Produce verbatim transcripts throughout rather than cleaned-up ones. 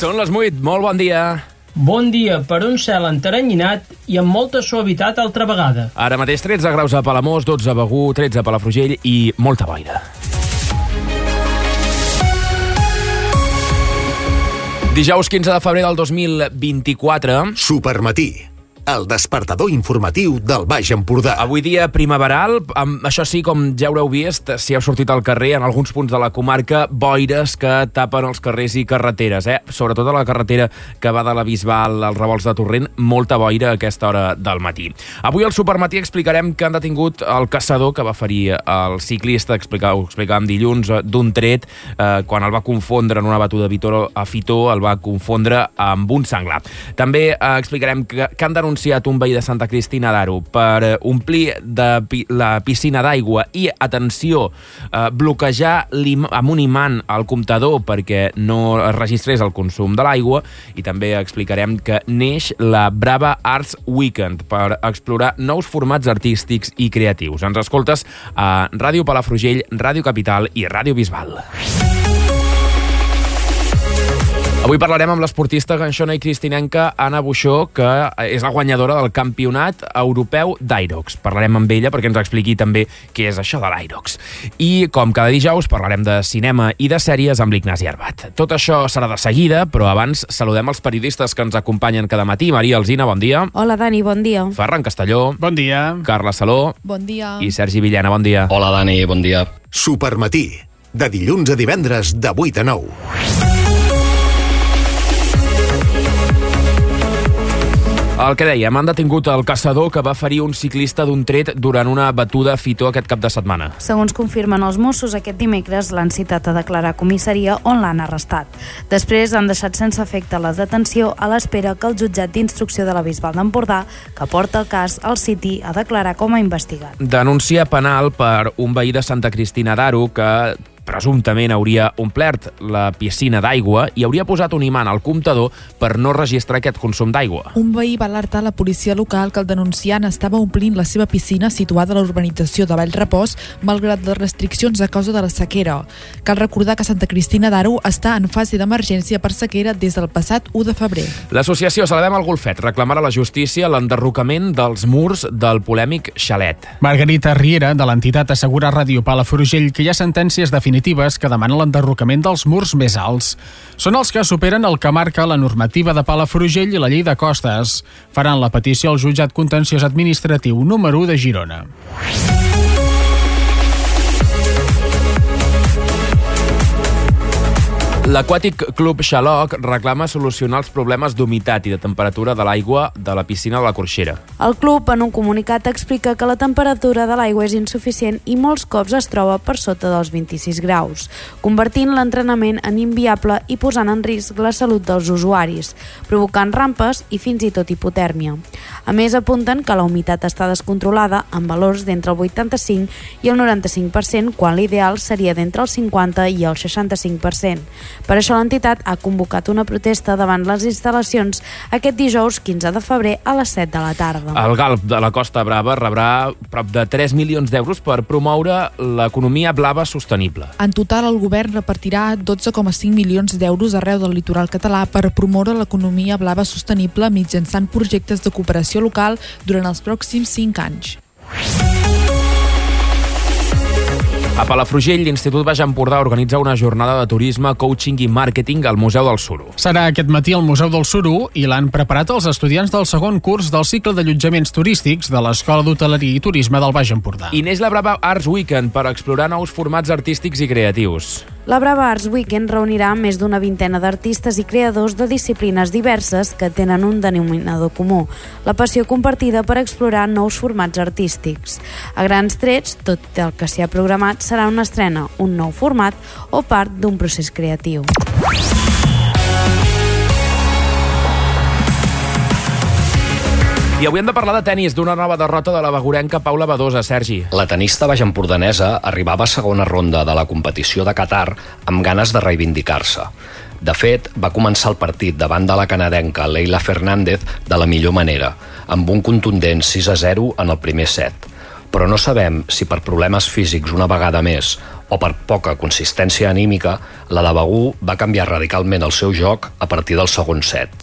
Són les vuit, molt bon dia. Bon dia per un cel enteranyinat i amb molta suavitat altra vegada. Ara mateix tretze graus a Palamós, dotze a Begur, tretze a Palafrugell i molta boira. Dijous quinze de febrer del dos mil vint-i-quatre. Supermatí, el despertador informatiu del Baix Empordà. Avui dia primaveral, amb, això sí, com ja haureu vist, si heu sortit al carrer, en alguns punts de la comarca, boires que tapen els carrers i carreteres, eh? Sobretot a la carretera que va de la Bisbal als Revolts de Torrent, molta boira a aquesta hora del matí. Avui al Supermatí explicarem que han detingut el caçador que va ferir el ciclista, explica, ho explicàvem dilluns, d'un tret, eh, quan el va confondre en una batuda a Fitó, el va confondre amb un senglar. També eh, explicarem que, que han denunciat anunciat un veí de Santa Cristina d'Aro per omplir de pi la piscina d'aigua i, atenció, eh, bloquejar amb un imant el comptador perquè no es registrés el consum de l'aigua, i també explicarem que neix la Brava Arts Weekend per explorar nous formats artístics i creatius. Ens escoltes a Ràdio Palafrugell, Ràdio Capital i Ràdio Bisbal. Avui parlarem amb l'esportista ganxona i cristinenca Anna Buixó, que és la guanyadora del Campionat Europeu d'Irox. Parlarem amb ella perquè ens expliqui també què és això de l'Irox. I, com cada dijous, parlarem de cinema i de sèries amb l'Ignasi Arbat. Tot això serà de seguida, però abans saludem els periodistes que ens acompanyen cada matí. Maria Alsina, bon dia. Hola, Dani, bon dia. Ferran Castelló. Bon dia. Carla Saló. Bon dia. I Sergi Villena, bon dia. Hola, Dani, bon dia. Supermatí, de dilluns a divendres de vuit a nou. El que dèiem, han detingut el caçador que va ferir un ciclista d'un tret durant una batuda a Fitó aquest cap de setmana. Segons confirmen els Mossos, aquest dimecres l'han citat a declarar a comissaria, on l'han arrestat. Després han deixat sense efecte la detenció a l'espera que el jutjat d'instrucció de la Bisbal d'Empordà, que porta el cas, el citi a declarar com a investigat. Denúncia penal per un veí de Santa Cristina d'Aro que presumptament hauria omplert la piscina d'aigua i hauria posat un imant al comptador per no registrar aquest consum d'aigua. Un veí va alertar a la policia local que el denunciant estava omplint la seva piscina situada a la urbanització de Vallrepòs, malgrat les restriccions a causa de la sequera. Cal recordar que Santa Cristina d'Aro està en fase d'emergència per sequera des del passat u de febrer. L'associació Salvem el Golfet reclamarà a la justícia l'enderrocament dels murs del polèmic xalet. Margarita Riera, de l'entitat Assegura Ràdio Palafrugell, que hi ha sentències definitives que demanen l'enderrocament dels murs més alts. Són els que superen el que marca la normativa de Palafrugell i la llei de costes. Faran la petició al jutjat contenciós administratiu número u de Girona. L'Aquàtic Club Xaloc reclama solucionar els problemes d'humitat i de temperatura de l'aigua de la piscina de la Corxera. El club, en un comunicat, explica que la temperatura de l'aigua és insuficient i molts cops es troba per sota dels vint-i-sis graus, convertint l'entrenament en inviable i posant en risc la salut dels usuaris, provocant rampes i fins i tot hipotèrmia. A més, apunten que la humitat està descontrolada amb valors d'entre el vuitanta-cinc i el noranta-cinc per cent, quan l'ideal seria d'entre el cinquanta i el seixanta-cinc per cent. Per això l'entitat ha convocat una protesta davant les instal·lacions aquest dijous quinze de febrer a les set de la tarda. El Galp de la Costa Brava rebrà prop de tres milions d'euros per promoure l'economia blava sostenible. En total, el govern repartirà dotze coma cinc milions d'euros arreu del litoral català per promoure l'economia blava sostenible mitjançant projectes de cooperació local durant els pròxims cinc anys. A Palafrugell, l'Institut Baix Empordà organitza una jornada de turisme, coaching i màrqueting al Museu del Suro. Serà aquest matí al Museu del Suro i l'han preparat els estudiants del segon curs del cicle d'allotjaments turístics de l'Escola d'Hoteleria i Turisme del Baix Empordà. I neix la Brava Arts Weekend per explorar nous formats artístics i creatius. La Brava Arts Weekend reunirà més d'una vintena d'artistes i creadors de disciplines diverses que tenen un denominador comú, la passió compartida per explorar nous formats artístics. A grans trets, tot el que s'hi ha programat serà una estrena, un nou format o part d'un procés creatiu. I avui hem de parlar de tenis, d'una nova derrota de la begurenca Paula Badosa. Sergi. La tenista baixempordanesa arribava a segona ronda de la competició de Qatar amb ganes de reivindicar-se. De fet, va començar el partit davant de la canadenca Leylah Fernandez de la millor manera, amb un contundent sis a zero en el primer set. però no sabem si per problemes físics una vegada més o per poca consistència anímica, la de Begur va canviar radicalment el seu joc a partir del segon set.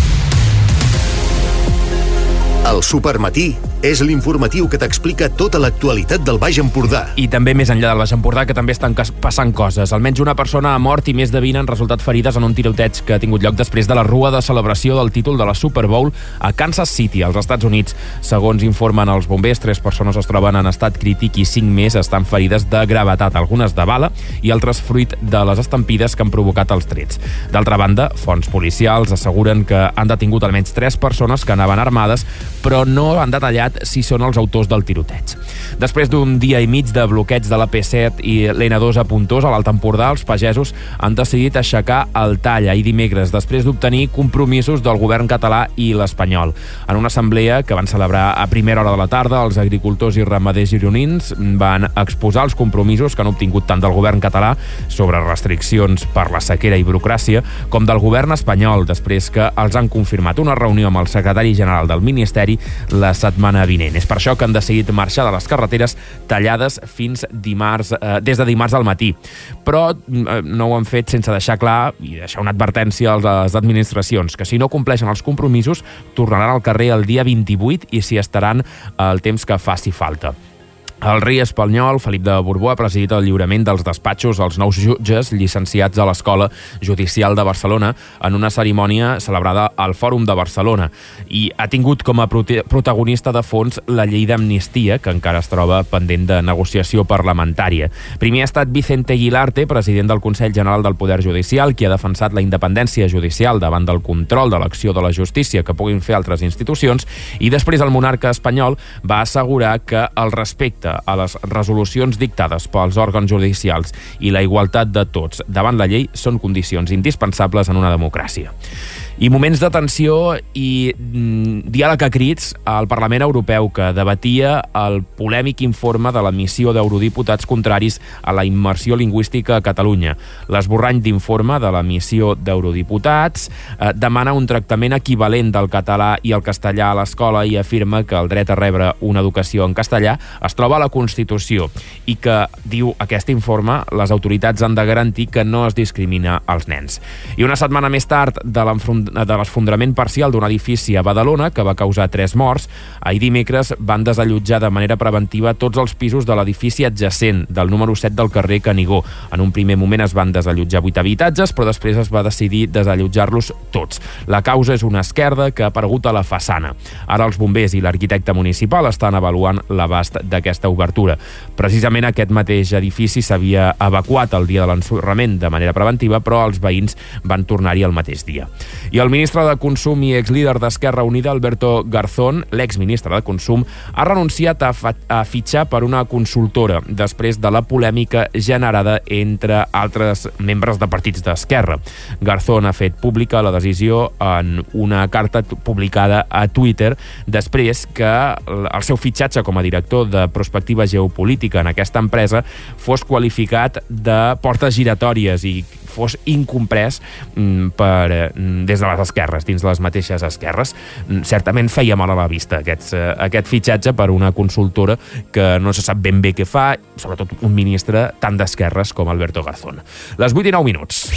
El Supermatí és l'informatiu que t'explica tota l'actualitat del Baix Empordà. I també més enllà del Baix Empordà, que també estan passant coses. Almenys una persona ha mort i més de vint han resultat ferides en un tiroteig que ha tingut lloc després de la rua de celebració del títol de la Super Bowl a Kansas City, als Estats Units. Segons informen els bombers, tres persones es troben en estat crític i cinc més estan ferides de gravetat, algunes de bala i altres fruit de les estampides que han provocat els trets. D'altra banda, fonts policials asseguren que han detingut almenys tres persones que anaven armades, però no han detallat si són els autors del tiroteig. Després d'un dia i mig de bloqueig de la P set i l'N dos a Pontós, a l'Alt Empordà, els pagesos han decidit aixecar el tall ahir dimecres, després d'obtenir compromisos del govern català i l'espanyol. En una assemblea que van celebrar a primera hora de la tarda, els agricultors i ramaders gironins van exposar els compromisos que han obtingut tant del govern català sobre restriccions per la sequera i burocràcia, com del govern espanyol, després que els han confirmat una reunió amb el secretari general del Ministeri la setmana vinent. És per això que han decidit marxar de les carreteres tallades fins dimarts, eh, des de dimarts al matí. Però eh, no ho han fet sense deixar clar i deixar una advertència a les administracions, que si no compleixen els compromisos tornaran al carrer el dia vint-i-vuit i s'hi estaran el temps que faci falta. El rei espanyol, Felip de Borbó, ha presidit el lliurament dels despatxos als nous jutges llicenciats a l'Escola Judicial de Barcelona en una cerimònia celebrada al Fòrum de Barcelona i ha tingut com a protagonista de fons la llei d'amnistia, que encara es troba pendent de negociació parlamentària. Primer ha estat Vicente Guilarte, president del Consell General del Poder Judicial, qui ha defensat la independència judicial davant del control de l'acció de la justícia que puguin fer altres institucions, i després el monarca espanyol va assegurar que el respecte a les resolucions dictades pels òrgans judicials i la igualtat de tots davant la llei són condicions indispensables en una democràcia. I moments de tensió i mm, diàleg a crits al Parlament Europeu, que debatia el polèmic informe de la missió d'eurodiputats contraris a la immersió lingüística a Catalunya. L'esborrany d'informe de la missió d'eurodiputats eh, demana un tractament equivalent del català i el castellà a l'escola i afirma que el dret a rebre una educació en castellà es troba a la Constitució i que, diu aquest informe, les autoritats han de garantir que no es discrimina als nens. I una setmana més tard de l'enfrontament de l'esfondrament parcial d'un edifici a Badalona que va causar tres morts, ahir dimecres van desallotjar de manera preventiva tots els pisos de l'edifici adjacent del número set del carrer Canigó. En un primer moment es van desallotjar vuit habitatges, però després es va decidir desallotjar-los tots. La causa és una esquerda que ha aparegut a la façana. Ara els bombers i l'arquitecte municipal estan avaluant l'abast d'aquesta obertura. Precisament aquest mateix edifici s'havia evacuat el dia de l'ensorrament de manera preventiva, però els veïns van tornar-hi el mateix dia. I el ministre de Consum i exlíder d'Esquerra Unida, Alberto Garzón, l'exministre de Consum, ha renunciat a, a fitxar per una consultora després de la polèmica generada entre altres membres de partits d'Esquerra. Garzón ha fet pública la decisió en una carta publicada a Twitter després que el seu fitxatge com a director de prospectiva geopolítica en aquesta empresa fos qualificat de portes giratòries i fos incomprès per, des de les esquerres, dins les mateixes esquerres. Certament feia mal a la vista aquest, aquest fitxatge per una consultora que no se sap ben bé què fa, sobretot un ministre tan d'esquerres com Alberto Garzón. Les vuit i nou minuts.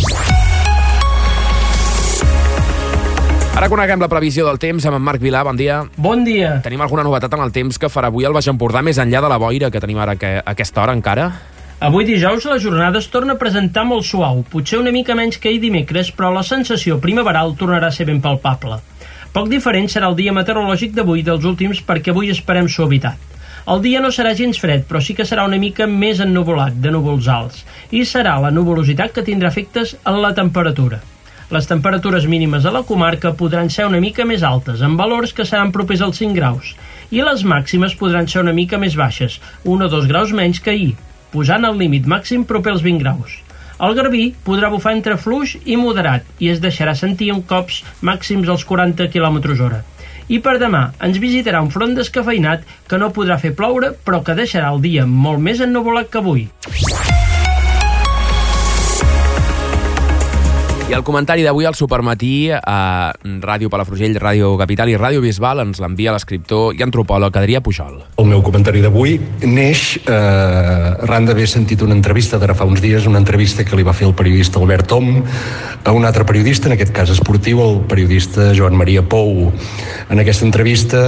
Ara coneguem la previsió del temps amb en Marc Vilà. Bon dia. Bon dia. Tenim alguna novetat en el temps que farà avui al Baix Empordà, més enllà de la boira que tenim ara a aquesta hora encara? Avui dijous la jornada es torna a presentar molt suau, potser una mica menys que ahir dimecres, però la sensació primaveral tornarà a ser ben palpable. Poc diferent serà el dia meteorològic d'avui dels últims, perquè avui esperem suavitat. El dia no serà gens fred, però sí que serà una mica més ennuvolat, de núvols alts, i serà la nuvolositat que tindrà efectes en la temperatura. Les temperatures mínimes a la comarca podran ser una mica més altes, amb valors que seran propers als cinc graus, i les màximes podran ser una mica més baixes, un o dos graus menys que ahir, posant el límit màxim proper als vint graus. El garbí podrà bufar entre fluix i moderat i es deixarà sentir en cops màxims als quaranta quilòmetres hora. I per demà ens visitarà un front descafeïnat que no podrà fer ploure, però que deixarà el dia molt més ennuvolat que avui. I el comentari d'avui al Supermatí a Ràdio Palafrugell, Ràdio Capital i Ràdio Bisbal ens l'envia l'escriptor i antropòleg Adrià Pujol. El meu comentari d'avui neix eh, arran d'haver sentit una entrevista d'ara fa uns dies, una entrevista que li va fer el periodista Albert Tom a un altre periodista, en aquest cas esportiu, el periodista Joan Maria Pou. En aquesta entrevista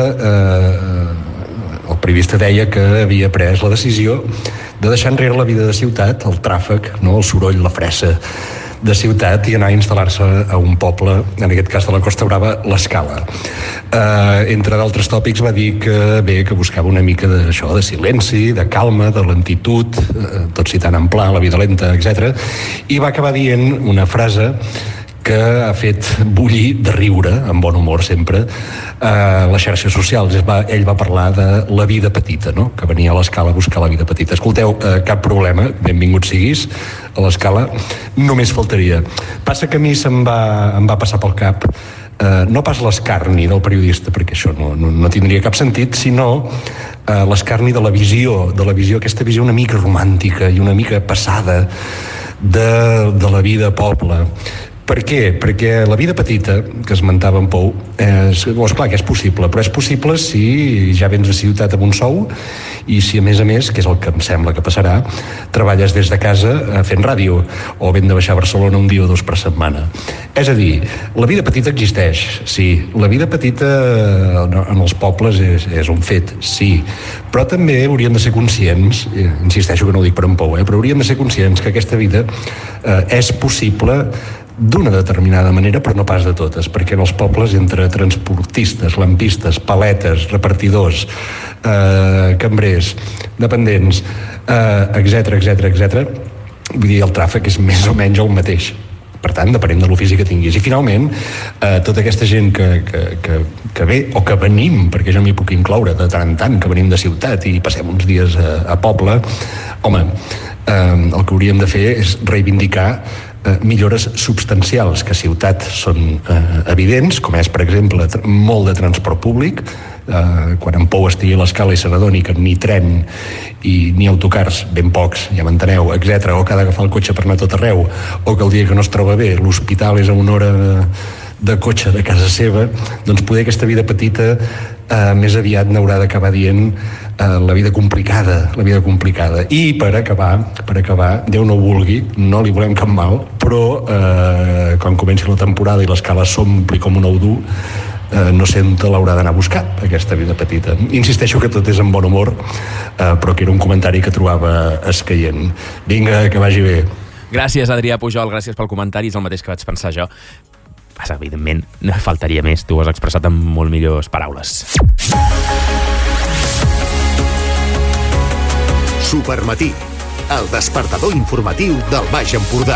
eh, el periodista deia que havia pres la decisió de deixar enrere la vida de ciutat, el tràfic, no? El soroll, la fressa de ciutat i anar a instal·lar-se a un poble, en aquest cas de la Costa Brava, l'Escala. Eh, entre d'altres tòpics va dir que bé, que buscava una mica d'això, de silenci, de calma, de lentitud, eh, tot citant en pla, la vida lenta, etcètera. I va acabar dient una frase que ha fet bullir de riure, amb bon humor sempre, a les xarxes socials. Ell va, ell va parlar de la vida petita, no? Que venia a l'Escala a buscar la vida petita. Escolteu, eh, cap problema, benvingut siguis a l'Escala, només faltaria. Passa que a mi se'm va, em va passar pel cap eh, no pas l'escarni del periodista, perquè això no, no, no tindria cap sentit, sinó eh, l'escarni de la visió, de la visió, aquesta visió una mica romàntica i una mica passada de, de la vida poble. Per què? Perquè la vida petita, que esmentava en Pou, és, oh, esclar que és possible, però és possible si ja vens a ciutat amb un sou i si a més a més, que és el que em sembla que passarà, treballes des de casa fent ràdio o ben de baixar a Barcelona un dia o dos per setmana. És a dir, la vida petita existeix, sí. La vida petita en els pobles és, és un fet, sí. Però també hauríem de ser conscients, insisteixo que no ho dic per en Pou, eh, però hauríem de ser conscients que aquesta vida eh, és possible d'una determinada manera, però no pas de totes, perquè en els pobles, entre transportistes, lampistes, paletes, repartidors, eh, cambrers, dependents, eh, etcètera, etcètera, etcètera, vull dir, el tràfic és més o menys el mateix. Per tant, depenent de l'ofici que tinguis. I finalment, eh, tota aquesta gent que, que, que, que ve, o que venim, perquè jo m'hi puc incloure de tant en tant, que venim de ciutat i passem uns dies a, a poble, home, eh, el que hauríem de fer és reivindicar Eh, millores substancials, que a ciutat són eh, evidents, com és, per exemple, molt de transport públic. Eh, quan en Pou estigui a l'Escala i se n'adoni que ni tren i ni autocars, ben pocs, ja m'enteneu, etcètera, o que ha d'agafar el cotxe per anar tot arreu, o que el dia que no es troba bé l'hospital és a una hora de, de cotxe de casa seva, doncs poder aquesta vida petita eh, més aviat n'haurà d'acabar dient eh, la vida complicada, la vida complicada. I per acabar, per acabar, Déu no ho vulgui, no li volem cap mal, però eh, quan comenci la temporada i l'Escala s'ompli com un ou dur, eh, no sé on l'haurà d'anar a buscar, aquesta vida petita. Insisteixo que tot és amb bon humor, eh, però que era un comentari que trobava escaient. Vinga, que vagi bé. Gràcies, Adrià Pujol, gràcies pel comentari, és el mateix que vaig pensar jo. Passa, evidentment, no faltaria més, tu ho has expressat amb molt millors paraules. Supermatí, el despertador informatiu del Baix Empordà.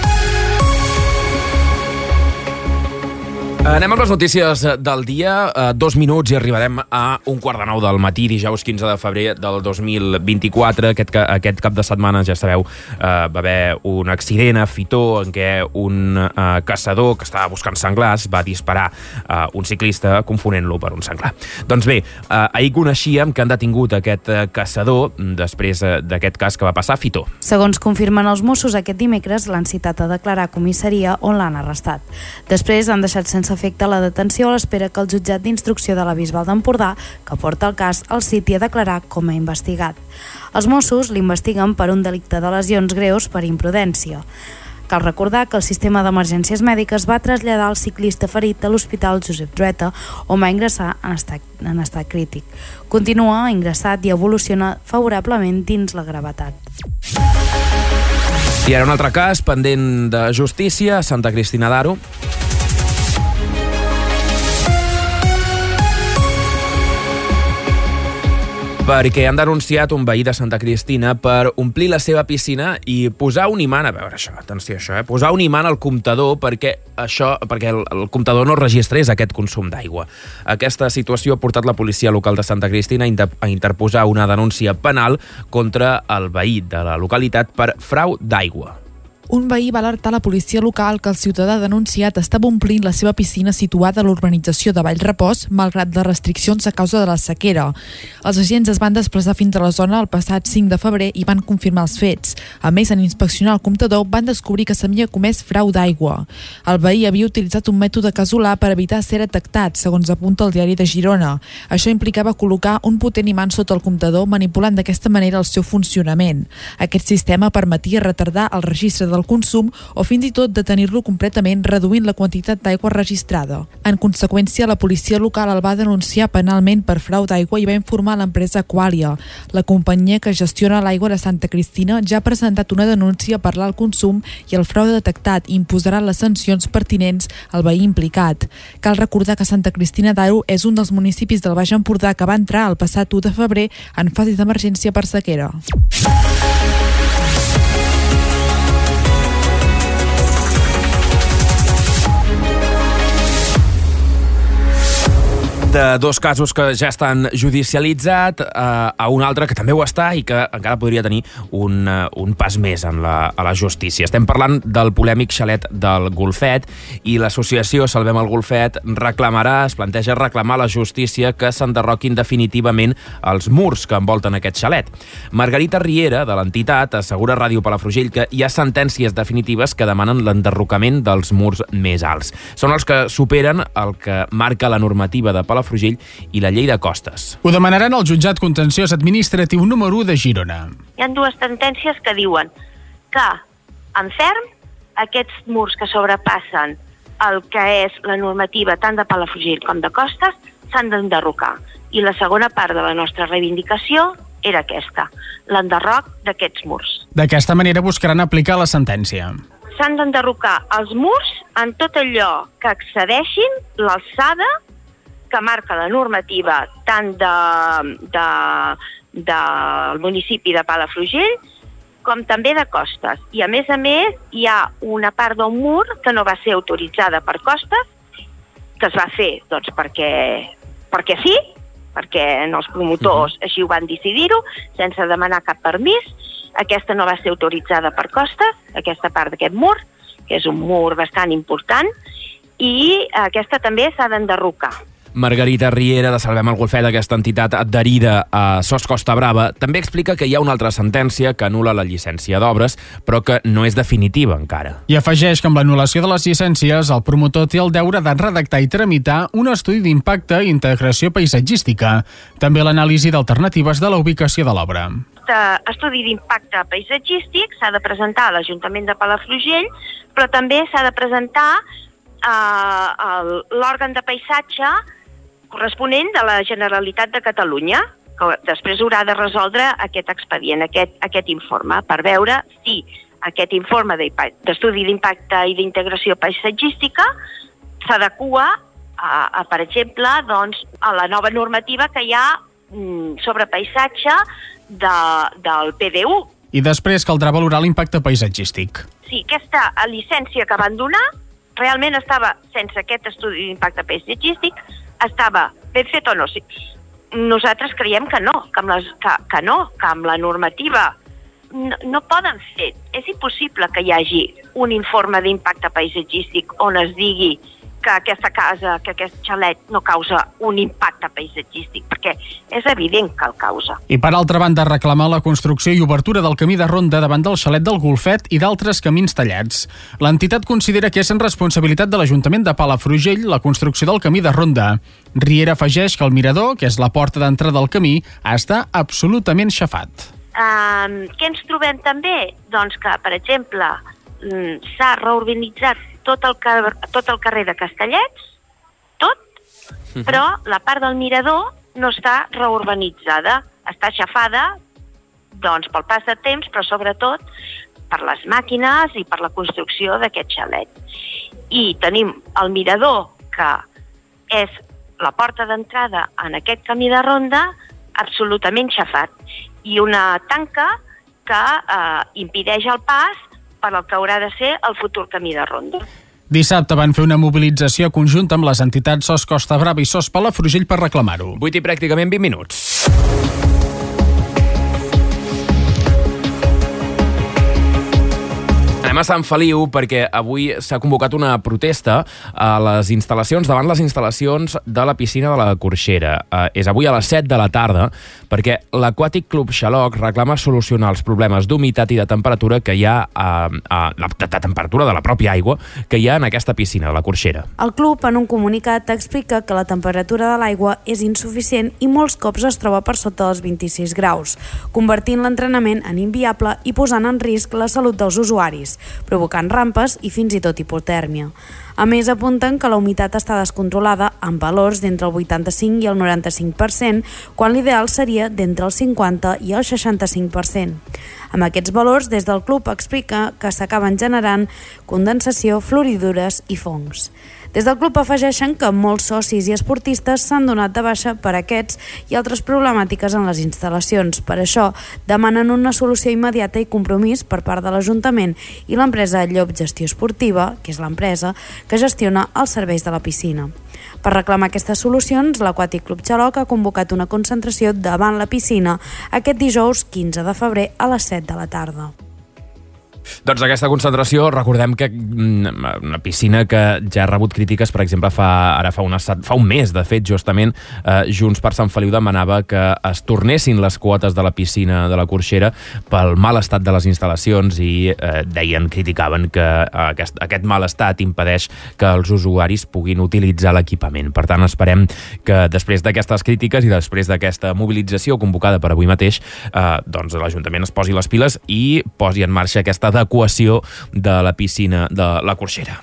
Anem amb les notícies del dia. Dos minuts i arribarem a un quart de nou del matí, dijous quinze de febrer del dos mil vint-i-quatre. Aquest, aquest cap de setmana, ja sabeu, va haver un accident a Fitó en què un caçador que estava buscant senglars va disparar a un ciclista confonent-lo per un senglar. Doncs bé, ahir coneixíem que han detingut aquest caçador després d'aquest cas que va passar a Fitó. Segons confirmen els Mossos, aquest dimecres l'han citat a declarar a comissaria on l'han arrestat. Després han deixat sense efecte la detenció a l'espera que el jutjat d'instrucció de la Bisbal d'Empordà, que porta el cas, el citi a declarar com a investigat. Els Mossos l'investiguen per un delicte de lesions greus per imprudència. Cal recordar que el sistema d'emergències mèdiques va traslladar el ciclista ferit a l'Hospital Josep Trueta, on va ingressar en estat, en estat crític. Continua ingressat i evoluciona favorablement dins la gravetat. I ara un altre cas pendent de justícia a Santa Cristina d'Aro. Perquè han denunciat un veí de Santa Cristina per omplir la seva piscina i posar un imant, a veure això, atenció a això, eh? posar un imant al comptador perquè, això, perquè el, el comptador no registrés aquest consum d'aigua. Aquesta situació ha portat la policia local de Santa Cristina a interposar una denúncia penal contra el veí de la localitat per frau d'aigua. Un veí va alertar la policia local que el ciutadà denunciat estava omplint la seva piscina situada a l'urbanització de Vallrepòs, malgrat les restriccions a causa de la sequera. Els agents es van desplaçar fins a la zona el passat cinc de febrer i van confirmar els fets. A més, en inspeccionar el comptador, van descobrir que s'havia comès frau d'aigua. El veí havia utilitzat un mètode casolà per evitar ser detectat, segons apunta el Diari de Girona. Això implicava col·locar un potent imant sota el comptador, manipulant d'aquesta manera el seu funcionament. Aquest sistema permetia retardar el registre del consum o fins i tot detenir-lo completament, reduint la quantitat d'aigua registrada. En conseqüència, la policia local el va denunciar penalment per frau d'aigua i va informar l'empresa Aqualia. La companyia que gestiona l'aigua de Santa Cristina ja ha presentat una denúncia per l'alt consum i el frau detectat i imposarà les sancions pertinents al veí implicat. Cal recordar que Santa Cristina d'Aro és un dels municipis del Baix Empordà que va entrar el passat u de febrer en fase d'emergència per sequera. De dos casos que ja estan judicialitzats eh, a un altre que també ho està i que encara podria tenir un, uh, un pas més en la, a la justícia. Estem parlant del polèmic xalet del Golfet i l'associació Salvem el Golfet reclamarà, es planteja reclamar a la justícia que s'enderroquin definitivament els murs que envolten aquest xalet. Margarita Riera, de l'entitat, assegura a Ràdio Palafrugell que hi ha sentències definitives que demanen l'enderrocament dels murs més alts. Són els que superen el que marca la normativa de Palafrugell i la llei de costes. Ho demanaran al jutjat contenciós administratiu número u de Girona. Hi ha dues sentències que diuen que, en ferm, aquests murs que sobrepassen el que és la normativa tant de Palafrugell com de costes s'han d'enderrocar. I la segona part de la nostra reivindicació era aquesta, l'enderroc d'aquests murs. D'aquesta manera buscaran aplicar la sentència. S'han d'enderrocar els murs en tot allò que excedeixin l'alçada que marca la normativa tant de, de, del municipi de Palafrugell com també de costes. I a més a més hi ha una part del mur que no va ser autoritzada per costes, que es va fer doncs, perquè, perquè sí, perquè els promotors uh-huh. així ho van decidir-ho, sense demanar cap permís. Aquesta no va ser autoritzada per costes, aquesta part d'aquest mur, que és un mur bastant important, i aquesta també s'ha d'enderrocar. Margarita Riera, de Salvem el Golfet, aquesta entitat adherida a S O S Costa Brava, també explica que hi ha una altra sentència que anul·la la llicència d'obres, però que no és definitiva encara. I afegeix que amb l'anul·lació de les llicències, el promotor té el deure de redactar i tramitar un estudi d'impacte i integració paisatgística, també l'anàlisi d'alternatives de la ubicació de l'obra. Estudi d'impacte paisatgístic s'ha de presentar a l'Ajuntament de Palafrugell, però també s'ha de presentar a l'òrgan de paisatge corresponent de la Generalitat de Catalunya, que després haurà de resoldre aquest expedient, aquest, aquest informe, per veure si aquest informe d'estudi d'impacte i d'integració paisatgística s'adequa, a, a, per exemple, doncs, a la nova normativa que hi ha mm, sobre paisatge de, del P D U. I després caldrà valorar l'impacte paisatgístic. Sí, aquesta llicència que van donar realment estava sense aquest estudi d'impacte paisatgístic, estava ben fet o no? Sí. Nosaltres creiem que no, que amb, les, que, que no, que amb la normativa no, no poden fer. És impossible que hi hagi un informe d'impacte paisatgístic on es digui que aquesta casa, que aquest xalet no causa un impacte paisatgístic, perquè és evident que el causa. I per altra banda, reclamar la construcció i obertura del camí de ronda davant del xalet del Golfet i d'altres camins tallats. L'entitat considera que és en responsabilitat de l'Ajuntament de Palafrugell la construcció del camí de ronda. Riera afegeix que el mirador, que és la porta d'entrada del camí, està absolutament xafat. Um, què ens trobem també? Doncs que, per exemple, s'ha reurbanitzat tot el, tot el carrer de Castellets, tot, però la part del mirador no està reurbanitzada, està xafada doncs, pel pas de temps, però sobretot per les màquines i per la construcció d'aquest xalet. I tenim el mirador, que és la porta d'entrada en aquest camí de ronda, absolutament xafat, i una tanca que eh, impedeix el pas per al que haurà de ser el futur camí de ronda. Dissabte van fer una mobilització conjunta amb les entitats S O S Costa Brava i S O S Palafrugell per reclamar-ho. vuit i pràcticament vint minuts. Anem Anem a Sant Feliu perquè avui s'ha convocat una protesta a les instal·lacions, davant les instal·lacions de la piscina de la Corxera. Eh, és avui a les set de la tarda perquè l'Aquàtic Club Xaloc reclama solucionar els problemes d'humitat i de temperatura que hi ha a, a, la, de, de temperatura de la pròpia aigua que hi ha en aquesta piscina de la Corxera. El club en un comunicat explica que la temperatura de l'aigua és insuficient i molts cops es troba per sota dels vint-i-sis graus, convertint l'entrenament en inviable i posant en risc la salut dels usuaris, provocant rampes i fins i tot hipotèrmia. A més, apunten que la humitat està descontrolada amb valors d'entre el vuitanta-cinc i el noranta-cinc per cent, quan l'ideal seria d'entre el cinquanta i el seixanta-cinc per cent. Amb aquests valors, des del club explica que s'acaben generant condensació, floridures i fongs. Des del club afegeixen que molts socis i esportistes s'han donat de baixa per aquests i altres problemàtiques en les instal·lacions. Per això, demanen una solució immediata i compromís per part de l'Ajuntament i l'empresa Llop Gestió Esportiva, que és l'empresa que gestiona els serveis de la piscina. Per reclamar aquestes solucions, l'Aquàtic Club Xaloc ha convocat una concentració davant la piscina aquest dijous quinze de febrer a les set de la tarda. Doncs aquesta concentració, recordem que una piscina que ja ha rebut crítiques, per exemple, fa, ara fa, una, fa un mes, de fet, justament, eh, Junts per Sant Feliu demanava que es tornessin les quotes de la piscina de la Corxera pel mal estat de les instal·lacions i eh, deien, criticaven que aquest, aquest mal estat impedeix que els usuaris puguin utilitzar l'equipament. Per tant, esperem que després d'aquestes crítiques i després d'aquesta mobilització convocada per avui mateix, eh, doncs l'Ajuntament es posi les piles i posi en marxa aquesta adequació de la piscina de la Corxera.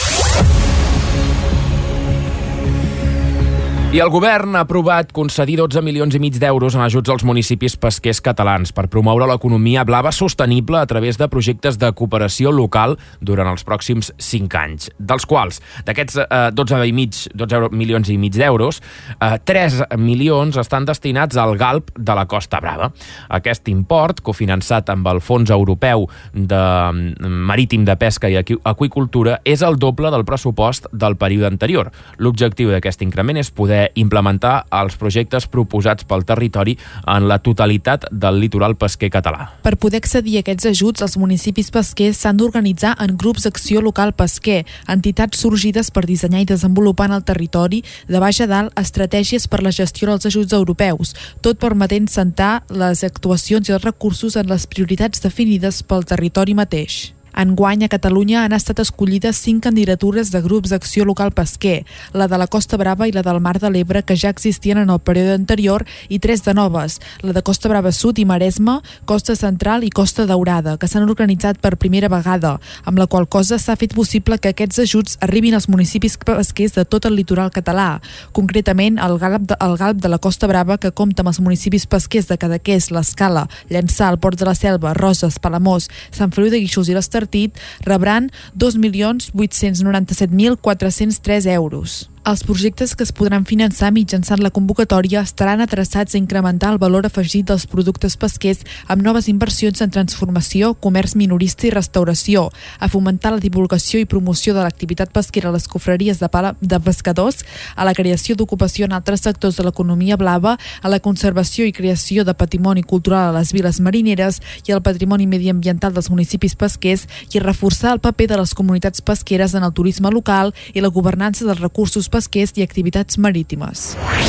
I el govern ha aprovat concedir dotze milions i mig d'euros en ajuts als municipis pesquers catalans per promoure l'economia blava sostenible a través de projectes de cooperació local durant els pròxims cinc anys, dels quals, d'aquests eh, dotze milions i mig d'euros, eh, tres milions estan destinats al Galp de la Costa Brava. Aquest import, cofinançat amb el Fons Europeu de Marítim de Pesca i Aqüicultura, és el doble del pressupost del període anterior. L'objectiu d'aquest increment és poder implementar els projectes proposats pel territori en la totalitat del litoral pesquer català. Per poder accedir a aquests ajuts, els municipis pesquers s'han d'organitzar en grups d'acció local pesquer, entitats sorgides per dissenyar i desenvolupar en el territori, de baix a dalt, estratègies per la gestió dels ajuts europeus, tot permetent centrar les actuacions i els recursos en les prioritats definides pel territori mateix. Enguany, a Catalunya han estat escollides cinc candidatures de grups d'acció local pesquer, la de la Costa Brava i la del Mar de l'Ebre, que ja existien en el període anterior, i tres de noves, la de Costa Brava Sud i Maresme, Costa Central i Costa Daurada, que s'han organitzat per primera vegada, amb la qual cosa s'ha fet possible que aquests ajuts arribin als municipis pesquers de tot el litoral català. Concretament, el Galp de, el Galp de la Costa Brava, que compta amb els municipis pesquers de Cadaqués, l'Escala, Llançà, el Port de la Selva, Roses, Palamós, Sant Feliu de Guíxols i l'Estartit, rebran dos milions vuit-cents noranta-set mil quatre-cents tres euros. Els projectes que es podran finançar mitjançant la convocatòria estaran adreçats a incrementar el valor afegit dels productes pesquers amb noves inversions en transformació, comerç minorista i restauració, a fomentar la divulgació i promoció de l'activitat pesquera a les confraries de, pala, de pescadors, a la creació d'ocupació en altres sectors de l'economia blava, a la conservació i creació de patrimoni cultural a les viles marineres i al patrimoni mediambiental dels municipis pesquers i a reforçar el paper de les comunitats pesqueres en el turisme local i la governança dels recursos pesquers i activitats marítimes.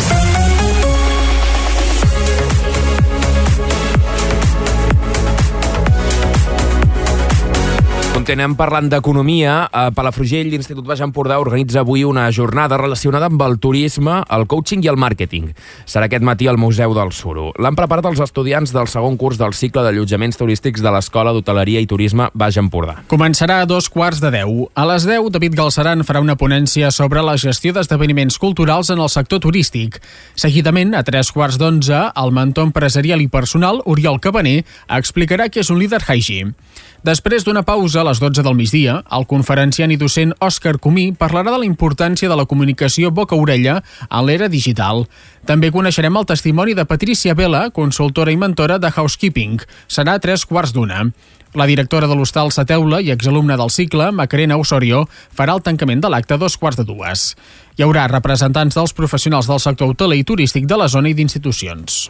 Continuem parlant d'economia. A Palafrugell, l'Institut Baix Empordà organitza avui una jornada relacionada amb el turisme, el coaching i el màrqueting. Serà aquest matí al Museu del Suro. L'han preparat els estudiants del segon curs del cicle d'allotjaments turístics de l'Escola d'Hoteleria i Turisme Baix Empordà. Començarà a dos quarts de deu. A les deu, David Galceran farà una ponència sobre la gestió d'esdeveniments culturals en el sector turístic. Seguidament, a tres quarts d'onze, el mentor empresarial i personal, Oriol Cabaner, explicarà què és un líder Haiji. Després d'una pausa, a les dotze del migdia, el conferenciant i docent Òscar Comí parlarà de la importància de la comunicació boca-orella en l'era digital. També coneixerem el testimoni de Patricia Vela, consultora i mentora de Housekeeping. Serà a tres quarts d'una. La directora de l'Hostal Sa Teula i exalumna del cicle, Macarena Osorio, farà el tancament de l'acte a dos quarts de dues. Hi haurà representants dels professionals del sector hoteler i turístic de la zona i d'institucions.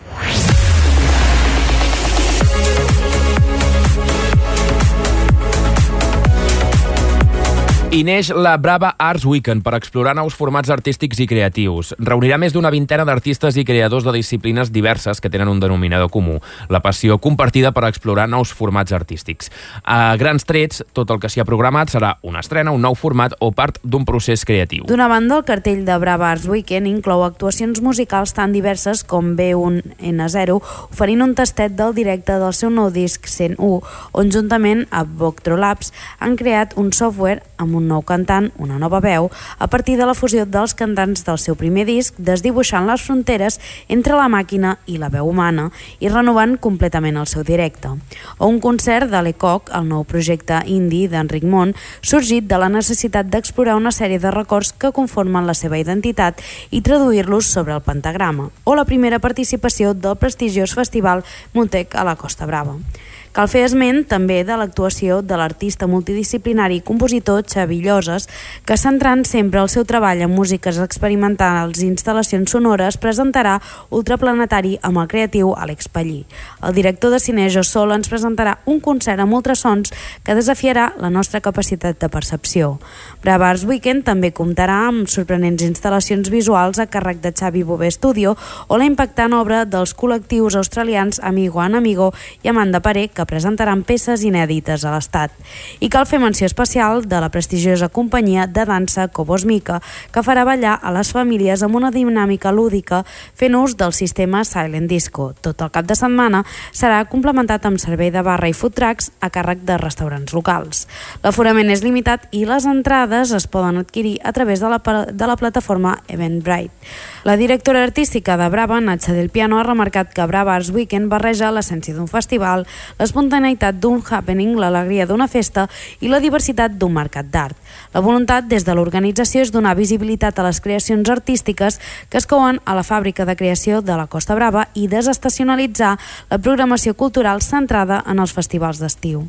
I neix la Brava Arts Weekend per explorar nous formats artístics i creatius. Reunirà més d'una vintena d'artistes i creadors de disciplines diverses que tenen un denominador comú, la passió compartida per explorar nous formats artístics. A grans trets, tot el que s'hi ha programat serà una estrena, un nou format o part d'un procés creatiu. D'una banda, el cartell de Brava Arts Weekend inclou actuacions musicals tan diverses com B un N zero, oferint un tastet del directe del seu nou disc cent u, on juntament amb Voctro Labs han creat un software amb un nou cantant, una nova veu, a partir de la fusió dels cantants del seu primer disc, desdibuixant les fronteres entre la màquina i la veu humana i renovant completament el seu directe. O un concert de l'Ecoc, el nou projecte indie d'Enric Mont, sorgit de la necessitat d'explorar una sèrie de records que conformen la seva identitat i traduir-los sobre el pentagrama. O la primera participació del prestigiós festival Mutec a la Costa Brava. Cal fer esment també de l'actuació de l'artista multidisciplinari i compositor Xavi Lloses, que centrant sempre el seu treball en músiques experimentals i instal·lacions sonores, presentarà Ultraplanetari amb el creatiu Àlex Pallí. El director de cine Jo Sol ens presentarà un concert amb ultrasons que desafiarà la nostra capacitat de percepció. Brava Arts Weekend també comptarà amb sorprenents instal·lacions visuals a càrrec de Xavi Bové Studio o la impactant obra dels col·lectius australians Amigo an Amigo i Amanda Paré, que presentaran peces inèdites a l'Estat. I cal fer menció especial de la prestigiosa companyia de dansa Cobos Mica, que farà ballar a les famílies amb una dinàmica lúdica fent ús del sistema Silent Disco. Tot el cap de setmana serà complementat amb servei de barra i food trucks a càrrec de restaurants locals. L'aforament és limitat i les entrades es poden adquirir a través de la, de la plataforma Eventbrite. La directora artística de Brava, Natxa del Piano, ha remarcat que Brava Arts Weekend barreja l'essència d'un festival, l'espontaneïtat d'un happening, l'alegria d'una festa i la diversitat d'un mercat d'art. La voluntat des de l'organització és donar visibilitat a les creacions artístiques que es couen a la fàbrica de creació de la Costa Brava i desestacionalitzar la programació cultural centrada en els festivals d'estiu.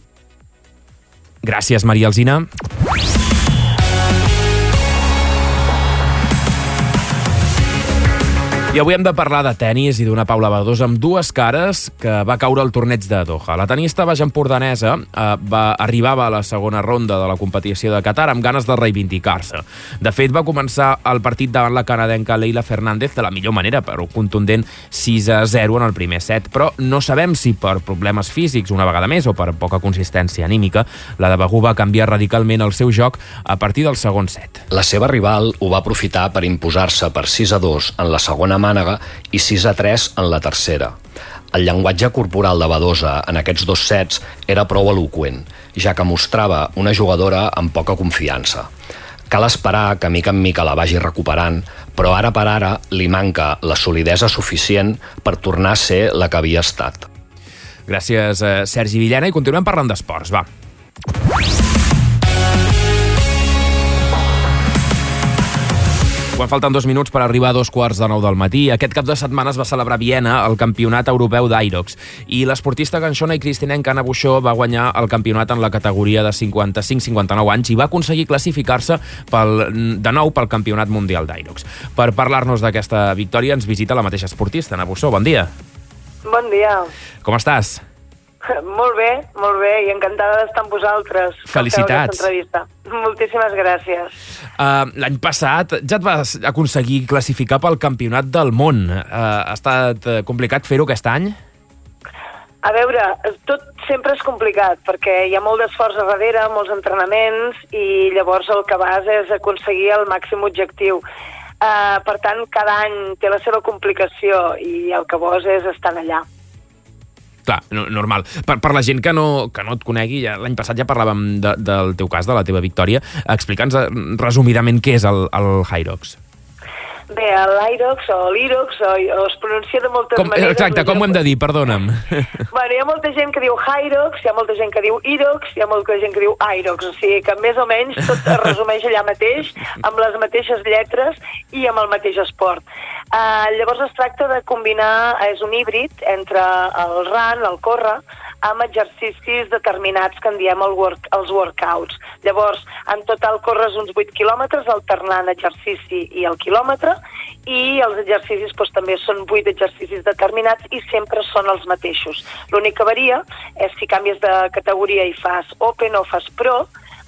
Gràcies, Maria Alsina. I avui hem de parlar de tenis i d'una Paula Badosa amb dues cares que va caure al torneig de Doha. La tenista baix-empordanesa eh, va, arribava a la segona ronda de la competició de Qatar amb ganes de reivindicar-se. De fet, va començar el partit davant la canadenca Leila Fernández de la millor manera, per un contundent sis a zero en el primer set, però no sabem si per problemes físics una vegada més o per poca consistència anímica, la de Begú va canviar radicalment el seu joc a partir del segon set. La seva rival ho va aprofitar per imposar-se per sis a dos en la segona mànega i sis a tres en la tercera. El llenguatge corporal de Badosa en aquests dos sets era prou eloqüent, ja que mostrava una jugadora amb poca confiança. Cal esperar que mica en mica la vagi recuperant, però ara per ara li manca la solidesa suficient per tornar a ser la que havia estat. Gràcies, eh, Sergi Villena, i continuem parlant d'esports, va. Quan falten dos minuts per arribar a dos quarts de nou del matí, aquest cap de setmana es va celebrar a Viena el Campionat Europeu d'Irox i l'esportista ganxona i cristinenca Anna Buixó va guanyar el campionat en la categoria de cinquanta-cinc a cinquanta-nou anys i va aconseguir classificar-se pel, de nou pel Campionat Mundial d'Irox. Per parlar-nos d'aquesta victòria ens visita la mateixa esportista. Anna Buixó, bon dia. Bon dia. Com estàs? Molt bé, molt bé, i encantada d'estar amb vosaltres. Felicitats. Moltíssimes gràcies. Uh, L'any passat ja et vas aconseguir classificar pel Campionat del Món. Uh, ha estat complicat fer-ho aquest any? A veure, tot sempre és complicat, perquè hi ha molt d'esforç a darrere, molts entrenaments, i llavors el que vas és aconseguir el màxim objectiu. Uh, per tant, cada any té la seva complicació i el que vols és estar allà. Clar, no, normal. Per, per la gent que no, que no et conegui, ja, l'any passat ja parlàvem de, del teu cas, de la teva victòria. Explica'ns resumidament què és el, el Hyrox. Bé, l'Irox o l'Irox o, o es pronuncia de moltes com, maneres. Exacte, com ho hem de dir? Perdona'm. Bueno, hi ha molta gent que diu Hyrox, hi ha molta gent que diu Irox, hi ha molta gent que diu Irox, o sigui que més o menys tot es resumeix allà mateix, amb les mateixes lletres i amb el mateix esport. Uh, llavors es tracta de combinar, és un híbrid entre el run, el córrer, amb exercicis determinats que en diem el work, els workouts. Llavors, en total corres uns vuit quilòmetres alternant exercici i el quilòmetre, i els exercicis doncs, també són vuit exercicis determinats i sempre són els mateixos. L'únic que varia és si canvies de categoria i fas Open o fas Pro,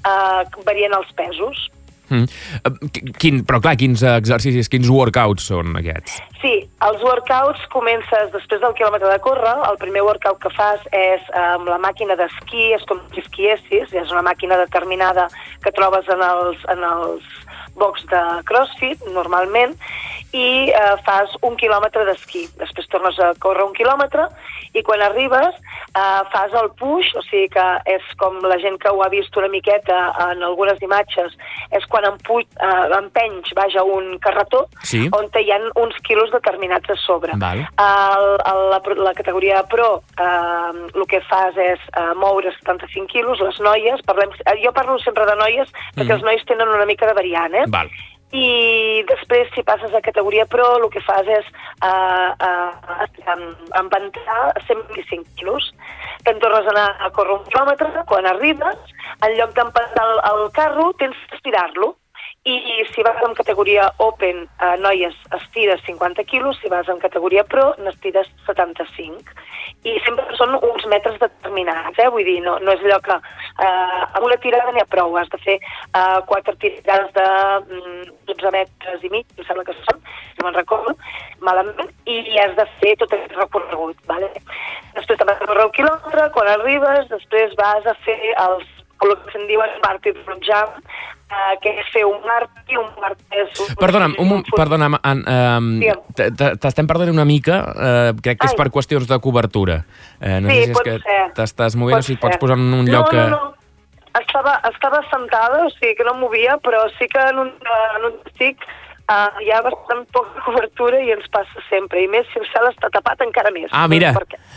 eh, varien els pesos. Mm. Quin, però clar, quins exercicis, quins workouts són aquests? Sí, els workouts comences després del quilòmetre de córrer. El primer workout que fas és amb la màquina d'esquí, és com si esquiessis, és una màquina determinada que trobes en els, en els box de CrossFit, normalment, i eh, fas un quilòmetre d'esquí. Després tornes a córrer un quilòmetre i quan arribes eh, fas el push, o sigui que és com la gent que ho ha vist una miqueta en algunes imatges, és quan empu eh, empenys, vaja, un carretó, sí, on hi ha uns quilos determinats a sobre. Val. El, el, la, la categoria Pro eh, el que fas és eh, moure setanta-cinc quilos, les noies, parlem, jo parlo sempre de noies perquè mm. els nois tenen una mica de variant, eh? Val. I després, si passes a categoria Pro, el que fas és uh, uh, empantar cent vint-i-cinc quilos. Te'n tornes a anar a córrer un quilòmetre, quan arribes, en lloc d'empantar el, el carro, tens que estirar-lo. I si vas en categoria Open, eh, noies, estires cinquanta quilos, si vas en categoria Pro, n'estires setanta-cinc. I sempre són uns metres determinats, eh? Vull dir, no, no és allò que eh, amb una tirada n'hi ha prou, has de fer eh, quatre tirades de mm, dotze metres i mig, em sembla que són, si me'n recordo, malament, i has de fer tot aquest recorregut, vale? Després també has de córrer el quilòmetre, quan arribes, després vas a fer els, el que se'n diuen Barpi Pro Jump, Uh, que és fer un marpi, un marpi... Un... Perdona'm, un, perdona'm an, um, t'estem perdent una mica, uh, crec que és Ai. per qüestions de cobertura. Uh, no sí, sé si és pot que ser. T'estàs movent pot o si ser. pots posar en un lloc no, que... No, no, estava, estava sentada, o sigui que no em movia, però sí que en un, en un estic uh, hi ha bastant poca cobertura i ens passa sempre, i més si el cel està tapat encara més. Ah, mira!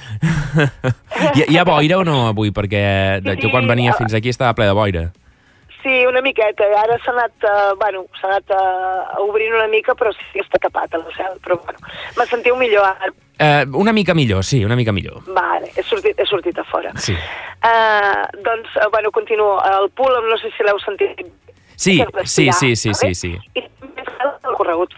hi, hi ha boira o no avui? Perquè sí, jo quan venia fins aquí estava ple de boira. Sí, una miqueta. Ara s'ha anat, uh, bueno, s'ha anat uh, obrint una mica, però sí que està tapat el cel. Però, bueno, me sentiu millor ara. Uh, una mica millor, sí, una mica millor. Vale, he sortit, he sortit a fora. Sí. Uh, doncs, uh, bueno, continuo. El pull, no sé si l'heu sentit. Sí, sí, sí, sí, sí, sí. I també el corregut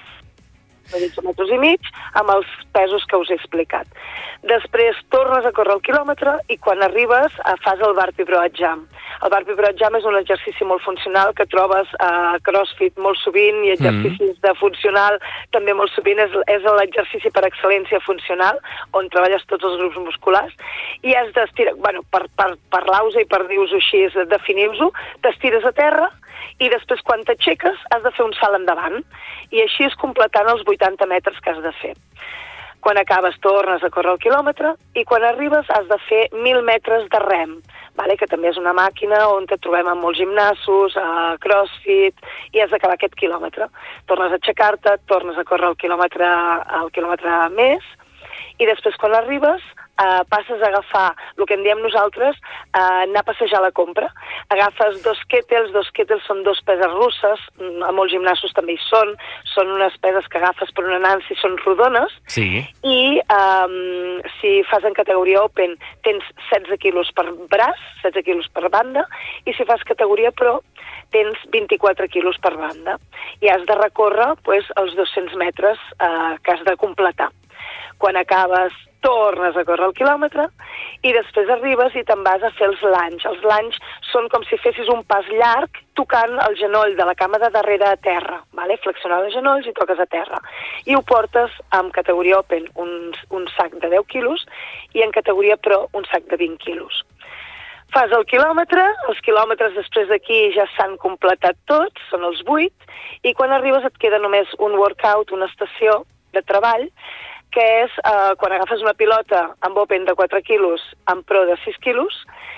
de dotze metres i mig, amb els pesos que us he explicat. Després tornes a córrer el quilòmetre i quan arribes fas el Barpi Pro Jump. El Barpi Pro Jump és un exercici molt funcional que trobes a CrossFit molt sovint i exercicis mm. de funcional també molt sovint. És, és l'exercici per excel·lència funcional on treballes tots els grups musculars i has d'estirar, bueno, per, per parlar-vos i per dir-vos-ho així, definir-vos-ho, t'estires a terra i després quan t'aixeques has de fer un salt endavant i així és completant els vuitanta metres que has de fer. Quan acabes tornes a córrer el quilòmetre i quan arribes has de fer mil metres de rem, vale? Que també és una màquina on te trobem amb molts gimnasos, a CrossFit, i has d'acabar aquest quilòmetre. Tornes a aixecar-te, tornes a córrer el quilòmetre, el quilòmetre més i després quan arribes Uh, passes a agafar el que en diem nosaltres uh, anar a passejar la compra. Agafes dos kettlebells, dos kettlebells són dos peses russes, a molts gimnasos també hi són, són unes peses que agafes per una nansa i són rodones, sí. I um, si fas en categoria Open tens setze quilos per braç, setze quilos per banda, i si fas categoria Pro tens vint-i-quatre quilos per banda, i has de recórrer pues, els dos-cents metres uh, que has de completar. Quan acabes tornes a córrer el quilòmetre i després arribes i te'n vas a fer els lunge. Els lunge són com si fessis un pas llarg tocant el genoll de la cama de darrere a terra, vale? Flexionar els genolls i toques a terra. I ho portes en categoria Open un, un sac de deu quilos i en categoria Pro un sac de vint quilos. Fas el quilòmetre, els quilòmetres després d'aquí ja s'han completat tots, són els vuit, i quan arribes et queda només un workout, una estació de treball, que és eh, quan agafes una pilota amb Open de quatre quilos, amb Pro de sis quilos,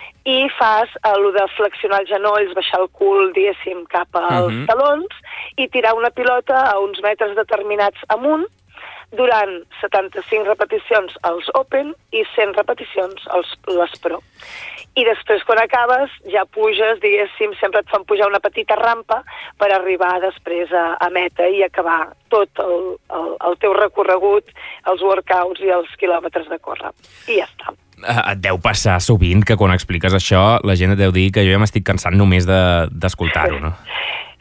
i fas el de flexionar els genolls, baixar el cul, diguéssim, cap als uh-huh. talons, i tirar una pilota a uns metres determinats amunt, durant setanta-cinc repeticions als Open i cent repeticions als les Pro. I després, quan acabes, ja puges, diguéssim, sempre et fan pujar una petita rampa per arribar després a, a meta i acabar tot el, el, el teu recorregut, els workouts i els quilòmetres de córrer. I ja està. Et deu passar sovint que quan expliques això la gent et deu dir que jo ja m'estic cansant només de, d'escoltar-ho, no?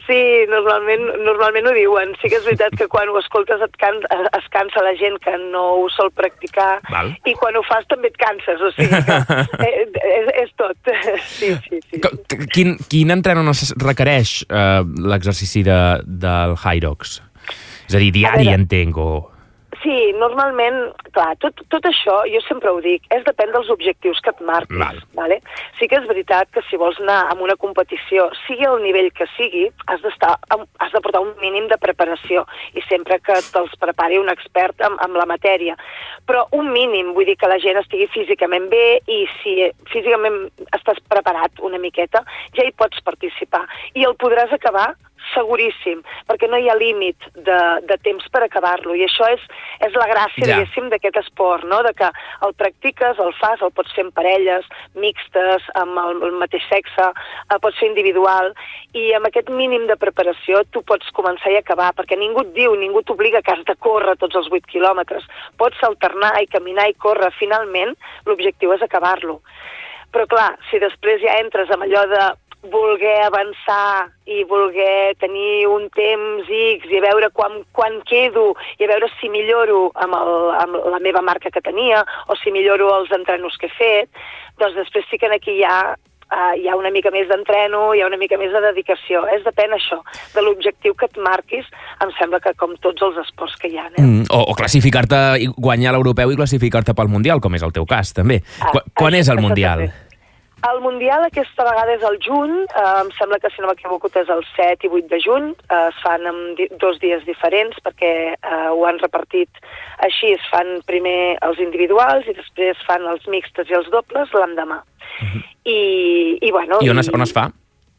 Sí, normalment, normalment ho diuen. Sí que és veritat que quan ho escoltes et can, es cansa la gent que no ho sol practicar. Val. I quan ho fas també et canses, o sigui que és, és tot. Sí, sí, sí. Quin, quin entrenament requereix eh, l'exercici de, del Hyrox? És a dir, diari, a entenc, o... Sí, normalment, clar, tot, tot això, jo sempre ho dic, és depèn dels objectius que et marquis. Val. Vale? Sí que és veritat que si vols anar a una competició, sigui el nivell que sigui, has d'estar, has de portar un mínim de preparació i sempre que te'ls prepari un expert amb, amb la matèria. Però un mínim, vull dir que la gent estigui físicament bé i si físicament estàs preparat una miqueta, ja hi pots participar. I el podràs acabar seguríssim, perquè no hi ha límit de, de temps per acabar-lo, i això és, és la gràcia, ja. diguéssim, d'aquest esport, no? De que el practiques, el fas, el pots fer en parelles, mixtes, amb el, el mateix sexe, el pots fer individual, i amb aquest mínim de preparació tu pots començar i acabar, perquè ningú et diu, ningú t'obliga que has de córrer tots els vuit quilòmetres, pots alternar i caminar i córrer, finalment l'objectiu és acabar-lo. Però clar, si després ja entres amb allò de voler avançar i voler tenir un temps X i a veure quan, quan quedo i a veure si milloro amb, el, amb la meva marca que tenia o si milloro els entrenos que he fet, doncs després sí que aquí hi ha, uh, hi ha una mica més d'entreno, hi ha una mica més de dedicació. És depèn això, de l'objectiu que et marquis, em sembla que com tots els esports que hi ha. Eh? Mm, o, o classificar-te, guanyar l'europeu i classificar-te pel Mundial, com és el teu cas, també. Ah, Qu quan això, és el Mundial? També. El Mundial aquesta vegada és el juny, eh, em sembla que si no m'equivoco és el set i vuit de juny, eh, es fan en di dos dies diferents perquè eh, ho han repartit així, es fan primer els individuals i després fan els mixtes i els dobles l'endemà. Uh -huh. I, i, bueno, I on es, on es fa?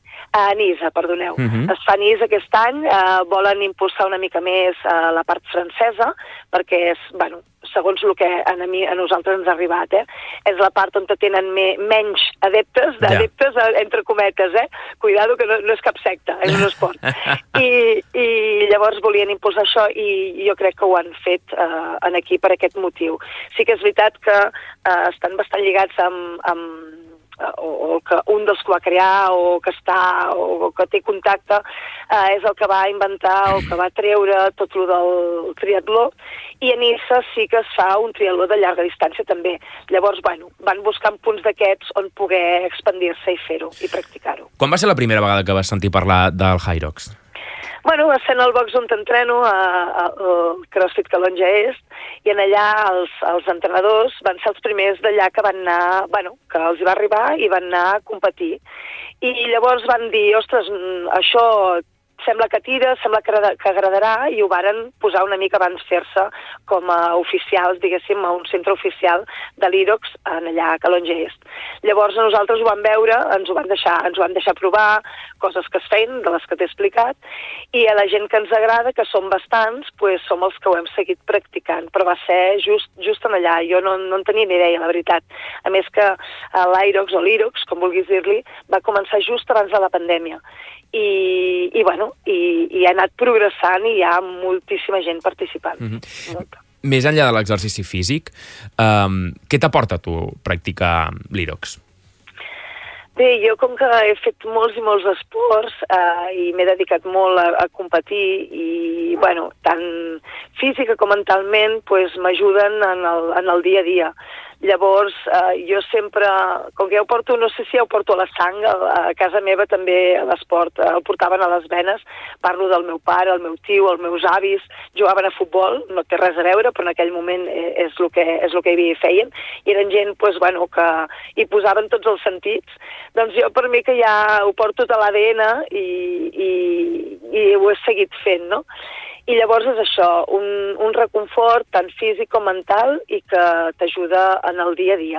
A Niça, perdoneu. Uh Mhm. -huh. Es fa a Niça aquest any, eh, volen impulsar una mica més eh, la part francesa, perquè és, bueno, segons el que a, mi, a nosaltres ens ha arribat, eh, és la part on tenen me, menys adeptes, d'adeptes, yeah. entre cometes, eh? Cuidado que no, no és cap secta, és un esport. I, I llavors volien impulsar això i jo crec que ho han fet eh, en aquí per aquest motiu. Sí que és veritat que eh, estan bastant lligats amb... amb O, o que un dels que va crear o que està o que té contacte eh, és el que va inventar o que va treure tot el del triatló, i a Niça sí que es fa un triatló de llarga distància també. Llavors, bueno, van buscant punts d'aquests on poder expandir-se i fer-ho i practicar-ho. Quan va ser la primera vegada que vas sentir parlar del Hyrox? Bueno, va ser en el box on t'entreno, al CrossFit Calonge Est, i en allà els, els entrenadors van ser els primers d'allà que van anar, bueno, que els hi va arribar i van anar a competir. I llavors van dir, ostres, això sembla que tira, sembla que, que agradarà, i ho varen posar una mica abans fer-se com a oficials, diguéssim, a un centre oficial de l'Hyrox allà a Calonge Est. Llavors nosaltres ho vam veure, ens ho van deixar, ens ho van deixar provar, coses que es feien, de les que t'he explicat, i a la gent que ens agrada, que som bastants, pues, som els que ho hem seguit practicant, però va ser just, just en allà, jo no, no en tenia ni idea, la veritat. A més que l'Hyrox o l'Hyrox, com vulguis dir-li, va començar just abans de la pandèmia. I, i bueno, i, i ha anat progressant i hi ha moltíssima gent participant. Mm-hmm. Més enllà de l'exercici físic, um, què t'aporta tu practicar l'Hyrox? Bé, jo com que he fet molts i molts esports eh, i m'he dedicat molt a, a competir i, bueno, tant física com mentalment, pues, m'ajuden en, el, en el dia a dia. Llavors, eh, jo sempre, com que ja ho porto, no sé si ja ho porto a la sang, a, a casa meva també l'esport, eh, el portaven a les venes, parlo del meu pare, el meu tio, els meus avis, jugaven a futbol, no té res a veure, però en aquell moment és el que, és el que hi feien, i eren gent, pues, bueno, que hi posaven tots els sentits. Doncs jo, per mi, que ja ho porto a l'A D N i, i, i ho he seguit fent, no? I llavors és això, un, un reconfort tant físic com mental i que t'ajuda en el dia a dia.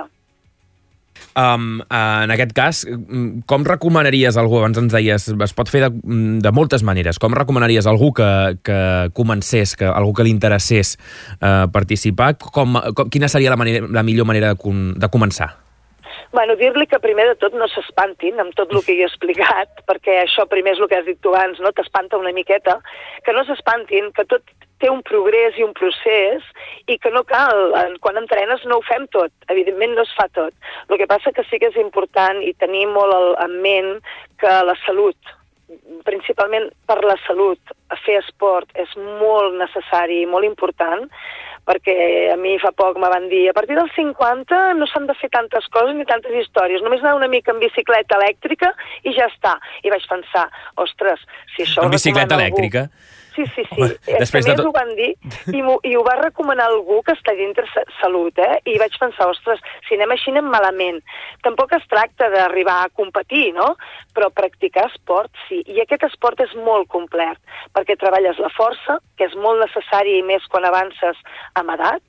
Um, en aquest cas, com recomanaries a algú, abans ens deies, es pot fer de, de moltes maneres, com recomanaries a algú que, que comencés, que algú que li interessés uh, participar, com, com, quina seria la, manera, la millor manera de, de començar? Bueno, dir-li que primer de tot no s'espantin amb tot el que jo he explicat, perquè això primer és el que has dit tu abans, no? T'espanta una miqueta, que no s'espantin, que tot té un progrés i un procés i que no cal, quan entrenes no ho fem tot, evidentment no es fa tot. El que passa que sí que és important i tenir molt en ment que la salut principalment per la salut, fer esport és molt necessari i molt important, perquè a mi fa poc me van dir a partir dels cinquanta no s'han de fer tantes coses ni tantes històries, només anar una mica en bicicleta elèctrica i ja està. I vaig pensar, ostres, si això... En bicicleta elèctrica? Sí, sí, sí. Home, després de tot... ho van dir i, i ho va recomanar algú que està dintre salut, eh? I vaig pensar, ostres, si anem així anem malament. Tampoc es tracta d'arribar a competir, no? Però practicar esport, sí. I aquest esport és molt complet, perquè treballes la força, que és molt necessari i més quan avances amb edat,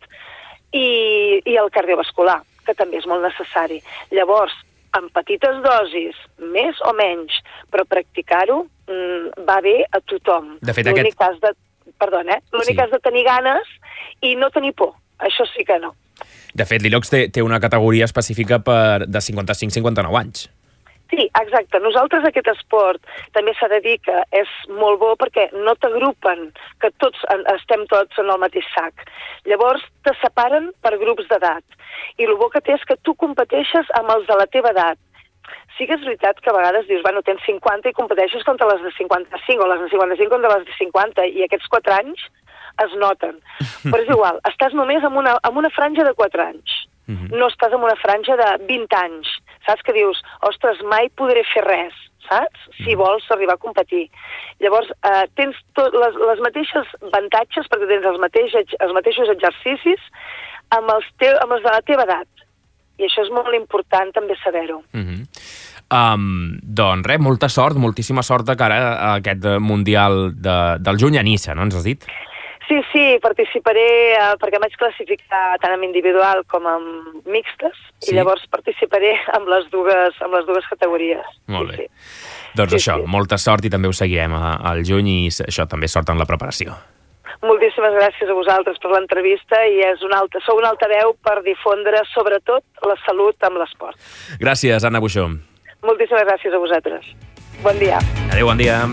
i, i el cardiovascular, que també és molt necessari. Llavors, en petites dosis, més o menys, però practicar-ho mm, va bé a tothom. De fet, L'únic aquest... cas de, perdona, eh? L'únic Sí. cas de tenir ganes i no tenir por. Això sí que no. De fet, l'I L O X té, té una categoria específica per de cinquanta-cinc a cinquanta-nou anys. Sí, exacte. Nosaltres aquest esport també s'ha de dir que és molt bo perquè no t'agrupen, que tots en, estem tots en el mateix sac. Llavors te separen per grups d'edat. I el bo que té és que tu competeixes amb els de la teva edat. Sí que és veritat que a vegades dius, bueno, tens cinquanta i competeixes contra les de cinquanta-cinc, o les de cinquanta-cinc contra les de cinquanta, i aquests quatre anys es noten. Però és igual, estàs només amb una, amb una franja de quatre anys. Mm-hmm. No estàs en una franja de vint anys. Saps que dius, ostres, mai podré fer res, saps? Si vols arribar a competir. Llavors, eh, tens tot, les, les mateixes avantatges, perquè tens els, mateix, els mateixos exercicis amb els, teu, amb els de la teva edat. I això és molt important també saber-ho. Mm-hmm. Um, doncs res, molta sort, moltíssima sort de cara a aquest Mundial de, del juny a Niça, no ens has dit? Sí, sí, participaré eh, perquè vaig classificar tant en individual com en mixtes, Sí. i llavors participaré amb les dues, amb les dues categories. Molt sí, bé. Sí. Doncs Sí, això, sí. molta sort i també ho seguirem a- al juny i això també sort en la preparació. Moltíssimes gràcies a vosaltres per l'entrevista i és un alta, sou un altaveu per difondre sobretot la salut amb l'esport. Gràcies, Anna Buixó. Moltíssimes gràcies a vosaltres. Bon dia. Adéu, bon dia.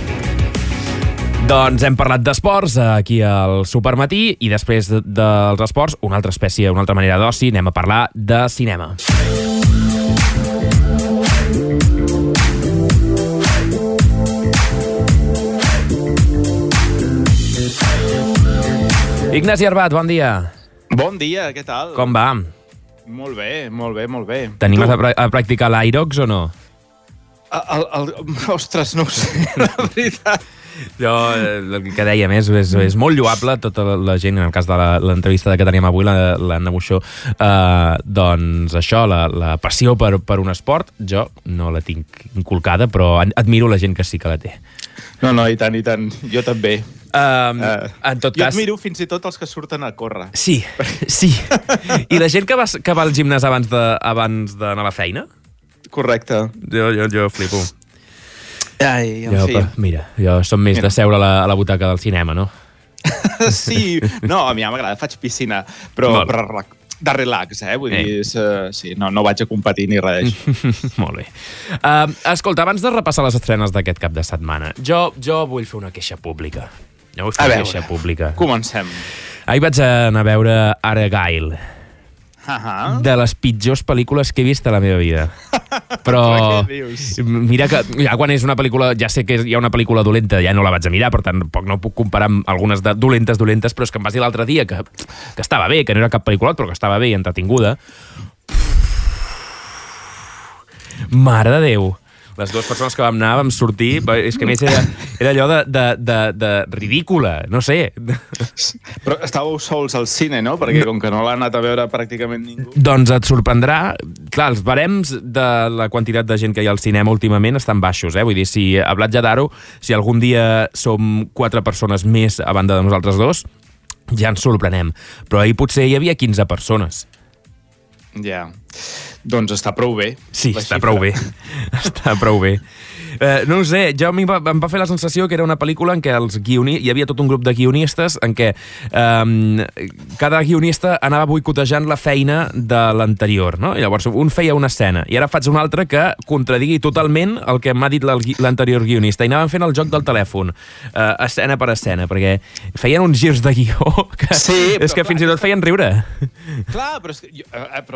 Doncs hem parlat d'esports aquí al Supermatí i després de, dels esports, una altra espècie, una altra manera d'oci, anem a parlar de cinema. Ignasi Arbat, bon dia. Bon dia, què tal? Com va? Molt bé, molt bé, molt bé. T'animes Tu? a, pra- a practicar l'Irox o no? El, el, el, ostres, no ho sé, la veritat. Jo, eh, el que dèiem és, és, és molt lloable tota la, la gent, en el cas de la- l'entrevista que teníem avui, la- l'Anna Buixó, eh, doncs això, la, la passió per, per un esport, jo no la tinc inculcada, però ad- admiro la gent que sí que la té. No, no, i tant, i tant. Jo també. Um, Uh, en tot jo cas... admiro fins i tot els que surten a córrer. Sí, sí. I la gent que va, que va al gimnàs abans de, abans d'anar a la feina? Correcte. Jo, jo, jo flipo. Ai, en Jo, fi. però, mira, jo som més Mira. de seure a la, a la butaca del cinema, no? Sí, no, a mi ja m'agrada, faig piscina, però, Molt bé. però relax- de relax, eh? Vull Eh. dir, és, uh, sí, no, no vaig a competir ni res d'això. Molt bé. Uh, escolta, abans de repassar les estrenes d'aquest cap de setmana, jo, jo vull fer una queixa pública. Jo vull fer A una veure. queixa pública. Comencem. Ahir vaig anar a veure Argyle, Uh-huh. de les pitjors pel·lícules que he vist a la meva vida. Però Però què dius? mira que ja quan és una pel·lícula, ja sé que hi ha una pel·lícula dolenta, ja no la vaig a mirar, per tant tampoc no puc comparar amb algunes de dolentes, dolentes, però és que em vas dir l'altre dia que, que estava bé, que no era cap pel·lícula, però que estava bé i entretinguda. Mare de Déu. Les dues persones que vam anar vam sortir, és que a més era, era allò de, de, de, de ridícula, no sé. Però estàveu sols al cine, no? Perquè com que no l'ha anat a veure pràcticament ningú. Doncs et sorprendrà. Clar, els barems de la quantitat de gent que hi ha al cinema últimament estan baixos, eh? Vull dir, si a Blatja d'Aro, si algun dia som quatre persones més a banda de nosaltres dos, ja ens sorprenem. Però ahir potser hi havia quinze persones. Ja. Doncs està prou bé. Sí, la està xifra. prou bé. Està prou bé. Eh, no ho sé, jo a mi va, em va fer la sensació que era una pel·lícula en què els guioni... hi havia tot un grup de guionistes en què eh, cada guionista anava boicotejant la feina de l'anterior, no? I llavors un feia una escena i ara faig un altre que contradigui totalment el que m'ha dit l'al- l'anterior guionista i anaven fent el joc del telèfon, eh, escena per escena, perquè feien uns girs de guió que Sí, és però que clar, fins i tot feien riure. Clar, però, és que, jo, eh, però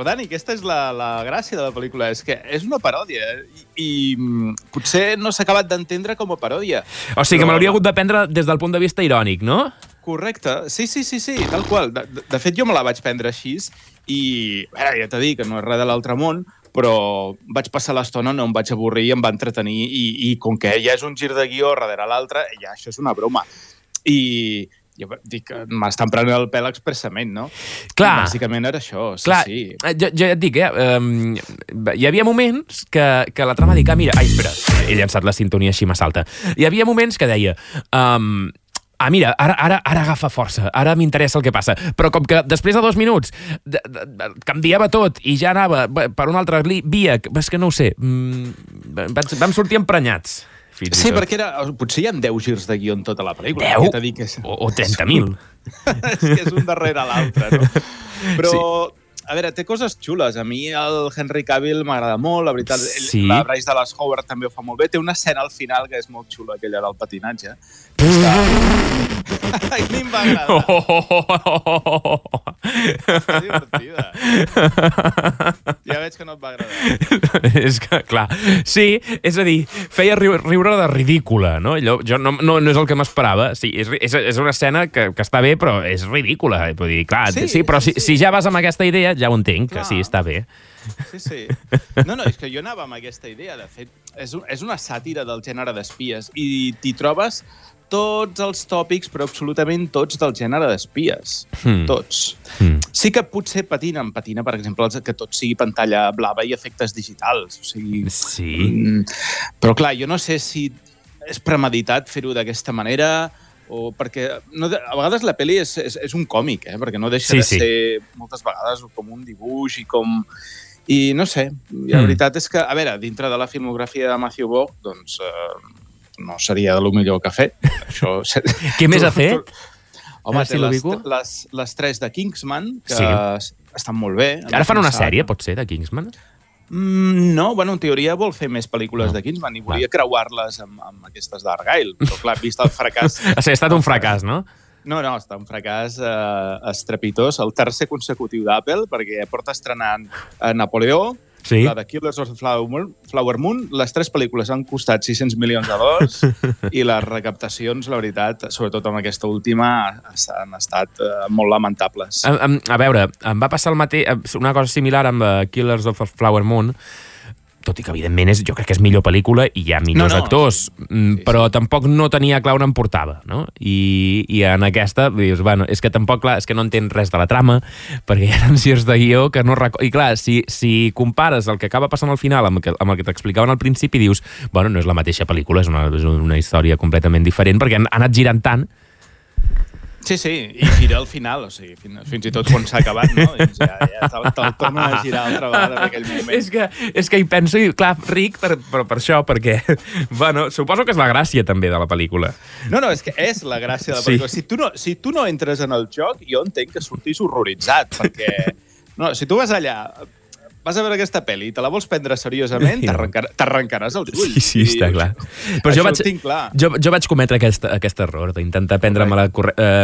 Dani, aquesta és la, la gràcia de la pel·lícula, és que és una paròdia i, i potser no s'ha acabat d'entendre com a paròdia. O sigui, però... que me l'hauria hagut de prendre des del punt de vista irònic, no? Correcte, sí, sí, sí, sí, tal qual. De, de, de fet, jo me la vaig prendre així i, bé, ja t'he dit que no és res de l'altre món, però vaig passar l'estona, no em vaig avorrir, em va entretenir i, i com que ja és un gir de guió darrere l'altre, ja això és una broma. I... Jo dic, m'estan prenent el pèl expressament, no? Clar. I bàsicament era això, sí, Clar. sí. Jo, jo et dic, eh? Um, hi havia moments que, que la trama dic, ah, mira, ai, espera, he llançat la sintonia així m'assalta. Hi havia moments que deia, um, ah, mira, ara, ara, ara agafa força, ara m'interessa el que passa. Però com que després de dos minuts de, de, de, canviava tot i ja anava per una altra via, és que no ho sé, mm, vam sortir emprenyats. Sí, perquè era, potser hi ha deu girs de guió en tota la pel·lícula. deu? Ja que és... O, o trenta mil. És que és un darrere l'altre, no? Però, sí. A veure, té coses xules. A mi el Henry Cavill m'agrada molt, la veritat. Sí. La Bryce Dallas Howard també ho fa molt bé. Té una escena al final que és molt xula, aquella del patinatge. Està... A mi em va agradar. Oh, oh, oh, oh. Està divertida. Ja veig que no et va agradar. És que, clar, sí, és a dir, feia riure, riure de ridícula, no? Allò, jo no, no, no és el que m'esperava. Sí, és, és, és una escena que, que està bé, però és ridícula. Vull dir, clar, sí, sí però sí, si, si ja vas amb aquesta idea, ja ho entenc, clar. Que sí, està bé. Sí, sí. No, no, és que jo anava amb aquesta idea. De fet, és, un, és una sàtira del gènere d'espies i t'hi trobes tots els tòpics, però absolutament tots del gènere d'espies. Mm. Tots. Mm. Sí que potser patinen, patina, per exemple, que tot sigui pantalla blava i efectes digitals. O sigui, sí. Mm, però clar, jo no sé si és premeditat fer-ho d'aquesta manera o perquè... No, a vegades la pel·li és, és, és un còmic, eh? Perquè no deixa sí, de ser sí. moltes vegades com un dibuix i com... I no sé, i la mm. veritat és que, a veure, dintre de la filmografia de Matthew Vaughn, doncs... Eh, no seria de lo millor que ha fet. Això... Què més ha fet? Home, té les, les, les tres de Kingsman, que sí. estan molt bé. Ara fan una sèrie, pot ser, de Kingsman? Mm, no, bueno, en teoria vol fer més pel·lícules no. de Kingsman i volia Va. creuar-les amb, amb aquestes d'Argyle. Però, clar, vist el fracàs... Ha estat un fracàs, no? No, no, està un fracàs eh, estrepitós. El tercer consecutiu d'Apple, perquè porta estrenant eh, Napoleó, sí. la de Killers of the Flower, Flower Moon. Les tres pel·lícules han costat sis-cents milions de dòlars i les recaptacions, la veritat, sobretot amb aquesta última, han estat eh, molt lamentables. A, a, a veure, em va passar el mateix, una cosa similar amb Killers of the Flower Moon, tot i que, evidentment, és, jo crec que és millor pel·lícula i hi ha millors no, no. actors, sí, però sí. tampoc no tenia clar on em portava, no? I, i en aquesta, dius, bueno, és que tampoc, clar, és que no entens res de la trama, perquè hi ha girs de guió que no recordo... I clar, si, si compares el que acaba passant al final amb, amb el que t'explicaven al principi, dius, bueno, no és la mateixa pel·lícula, és una, és una història completament diferent, perquè han, han anat girant tant. Sí, sí, i gira al final, o sigui, fins, fins i tot quan s'ha acabat, no? Ja, ja te'l te torna a girar altra vegada en aquell moment. És que, és que hi penso, i clar, ric per, per, per això, perquè, bueno, suposo que és la gràcia també de la pel·lícula. No, no, és que és la gràcia de la pel·lícula. Sí. Si, tu no, si tu no entres en el joc, jo entenc que sortis horroritzat, perquè, no, si tu vas allà... vas a veure aquesta pel·li i te la vols prendre seriosament, t'arrencaràs els ulls. Sí, sí, està clar. Però jo vaig, clar. Jo, jo vaig cometre aquest, aquest error d'intentar prendre-me la... Eh,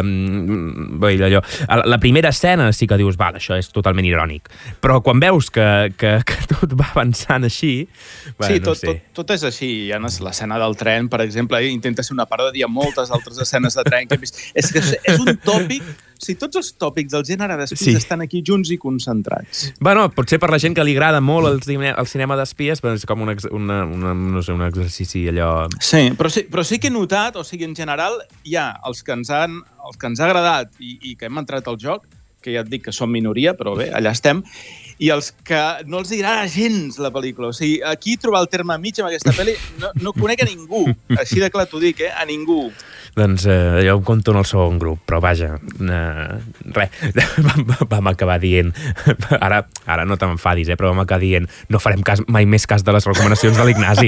allò. La primera escena sí que dius, val, això és totalment irònic. Però quan veus que, que, que tot va avançant així... Bueno, sí, tot, no sé. tot, tot és així. Hi ha l'escena del tren, per exemple, intenta ser una paròdia, moltes altres escenes de tren que hem vist. És que és un tòpic... O sigui, tots els tòpics del gènere d'espies sí. estan aquí junts i concentrats. Bueno, potser per la gent que li agrada molt el cinema, el cinema d'espies, però és com un, una, una, no sé, un exercici allò... Sí però, sí, però sí que he notat, o sigui, en general, hi ha els que ens han, els que ens ha agradat i, i que hem entrat al joc, que ja et dic que som minoria, però bé, allà estem, i els que no els agrada gens la pel·lícula. O sigui, aquí trobar el terme mig amb aquesta pel·li no, no conec a ningú. Així de clar t'ho dic, eh? A ningú. Doncs eh, jo em compto en el segon grup, però vaja, eh, res, vam, vam acabar dient, ara, ara no t'enfadis, eh, però vam acabar dient, no farem cas, mai més cas de les recomanacions de l'Ignasi.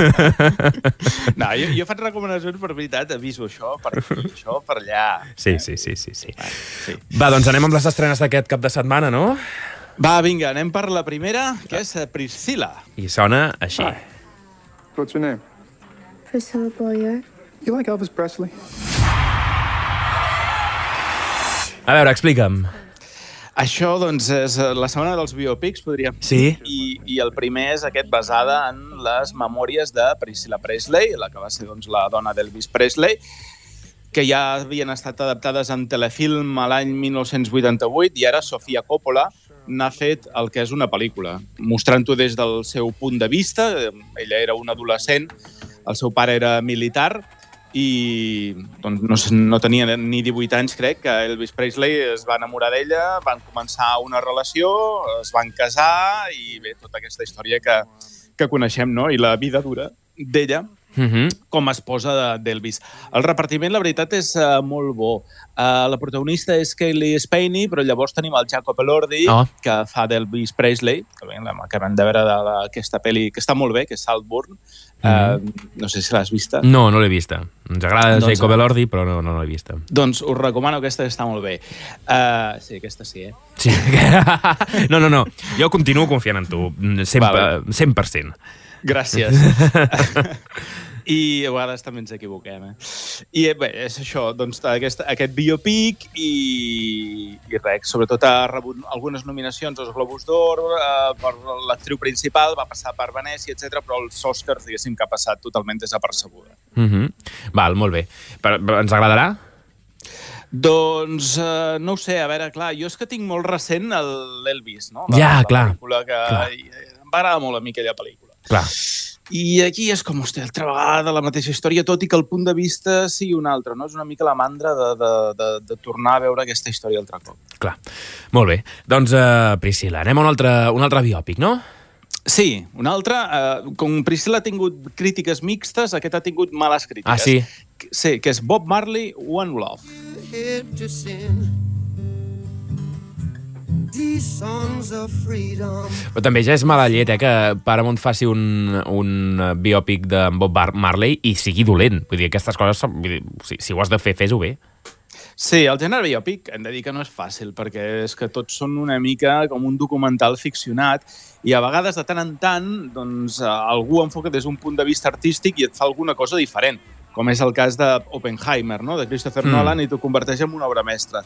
No, jo, jo faig recomanacions per veritat, aviso això, per aquí, això, per allà. Sí, sí, sí, sí, sí. Va, sí. Va, doncs anem amb les estrenes d'aquest cap de setmana, no? Va, vinga, anem per la primera, que és Priscilla. I sona així. Hi. What's your name? Priscilla Boyer. You like Elvis Presley? A veure, explica'm. Això, doncs, és la setmana dels biopics, podríem dir. Sí. I, I el primer és aquest basada en les memòries de Priscilla Presley, la que va ser doncs, la dona d'Elvis Presley, que ja havien estat adaptades en telefilm a l'any mil nou-cents vuitanta-vuit i ara Sofia Coppola n'ha fet el que és una pel·lícula, mostrant-ho des del seu punt de vista. Ella era una adolescent, el seu pare era militar, i doncs, no, no tenia ni divuit anys, crec, que Elvis Presley es va enamorar d'ella, van començar una relació, es van casar i bé, tota aquesta història que, que coneixem, no? I la vida dura d'ella uh-huh. com a esposa d'Elvis. El repartiment, la veritat, és uh, molt bo. Uh, la protagonista és Cailee Spaeny, però llavors tenim el Jacob Elordi, oh. que fa d'Elvis Presley, que bé, l'acabem de veure d'aquesta pel·li, que està molt bé, que és Saltburn. Uh, no sé si l'has vista. No, no l'he vista. Ens agrada doncs, Jacob Elordi, però no, no l'he vista. Doncs us recomano aquesta, que està molt bé. Uh, sí, aquesta sí, eh? Sí. No, no, no. Jo continuo confiant en tu. cent per cent. Gràcies. I a vegades també ens equivoquem, eh? I bé, és això, doncs aquest, aquest biopic i, i res, sobretot ha rebut algunes nominacions als Globus d'Or eh, per l'actriu principal, va passar per Venècia, etcètera, però els Oscars, diguéssim, que ha passat totalment desapercebuda. Uh-huh. Val, molt bé. Per, ens agradarà? Doncs uh, no ho sé, a veure, clar, jo és que tinc molt recent l'Elvis, no? La, ja, la clar. Pel·lícula que clar. Em va agradar molt a mi aquella pel·lícula. Clar. I aquí és com, hòstia, altra vegada la mateixa història, tot i que el punt de vista sigui un altre, no? És una mica la mandra de, de, de, de tornar a veure aquesta història altre cop. Clar. Molt bé. Doncs, uh, Priscilla, anem a un altre, un altre biòpic, no? Sí, un altre. Uh, com Priscilla ha tingut crítiques mixtes, aquest ha tingut males crítiques. Ah, sí? Sí, que és Bob Marley, One Love. Però també ja és mala llet, eh, que Paramount faci un, un biòpic de Bob Marley i sigui dolent. Vull dir, aquestes coses, vull dir, si, si ho has de fer, fes-ho bé. Sí, el gènere biòpic hem de dir que no és fàcil, perquè és que tots són una mica com un documental ficcionat i a vegades, de tant en tant, doncs, algú enfoca des d'un punt de vista artístic i et fa alguna cosa diferent, com és el cas d'Oppenheimer, no? De Christopher mm. Nolan, i t'ho converteix en una obra mestra.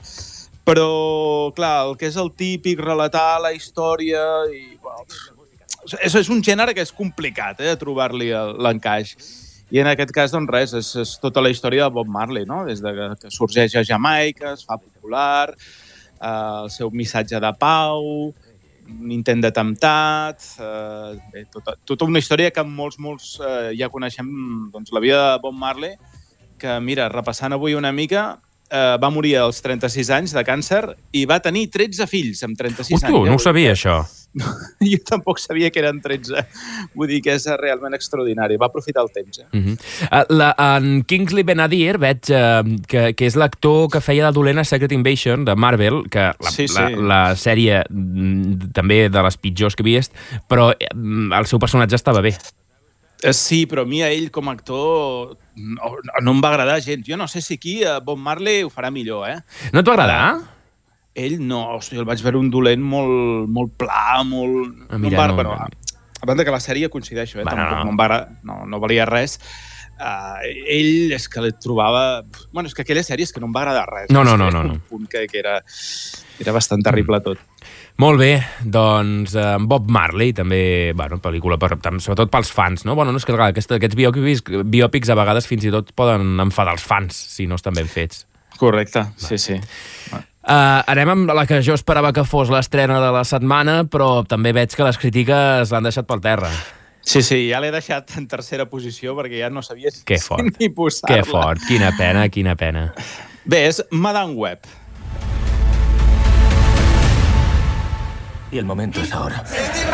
Però, clar, el que és el típic, relatar la història... I, well, és, és un gènere que és complicat, eh, trobar-li l'encaix. I en aquest cas, doncs res, és, és tota la història de Bob Marley, no? Des de que sorgeix a Jamaica, es fa popular, eh, el seu missatge de pau, un intent d'atemptat... Eh, bé, tota, tota una història que molts, molts eh, ja coneixem, doncs, la vida de Bob Marley, que, mira, repassant avui una mica... Uh, va morir als trenta-sis anys de càncer i va tenir tretze fills amb trenta-sis Ustu, anys. Ustu, no ho sabia, això. Jo tampoc sabia que eren tretze. Vull dir que és realment extraordinari. Va aprofitar el temps. Eh? Uh-huh. uh, la, en Kingsley Ben-Adir veig uh, que, que és l'actor que feia de dolent a Secret Invasion de Marvel, que la, sí, sí. la, la sèrie mm, també de les pitjors que he vist, però mm, el seu personatge estava bé. Sí, però a mi a ell com a actor no, no em va agradar gens. Jo no sé si aquí Bob Marley ho farà millor, eh? No et va agradar? Ell no, hosti, el vaig veure un dolent molt, molt pla, molt... Ah, mira, no, no, bueno, no. A banda que la sèrie coincideixo, eh? Bueno, Tampoc no. no, em va agradar, no, no valia res. Uh, ell és que li trobava... Bueno, és que aquelles sèries que no em va agradar res. No, no, no. no, no. Un punt que, que era, era bastant terrible tot. Molt bé, doncs eh, Bob Marley també, bueno, pel·lícula per, sobretot pels fans, no? Bueno, no és que aquest, aquests biòpics, biòpics a vegades fins i tot poden enfadar els fans si no estan ben fets. Correcte, sí, sí. Uh, anem amb la que jo esperava que fos l'estrena de la setmana, però també veig que les crítiques l'han deixat pel terra. Sí, sí, ja l'he deixat en tercera posició perquè ja no sabia que fort. ni posar-la. Que fort, quina pena, quina pena. Bé, és Madame Web. Y el momento es ahora.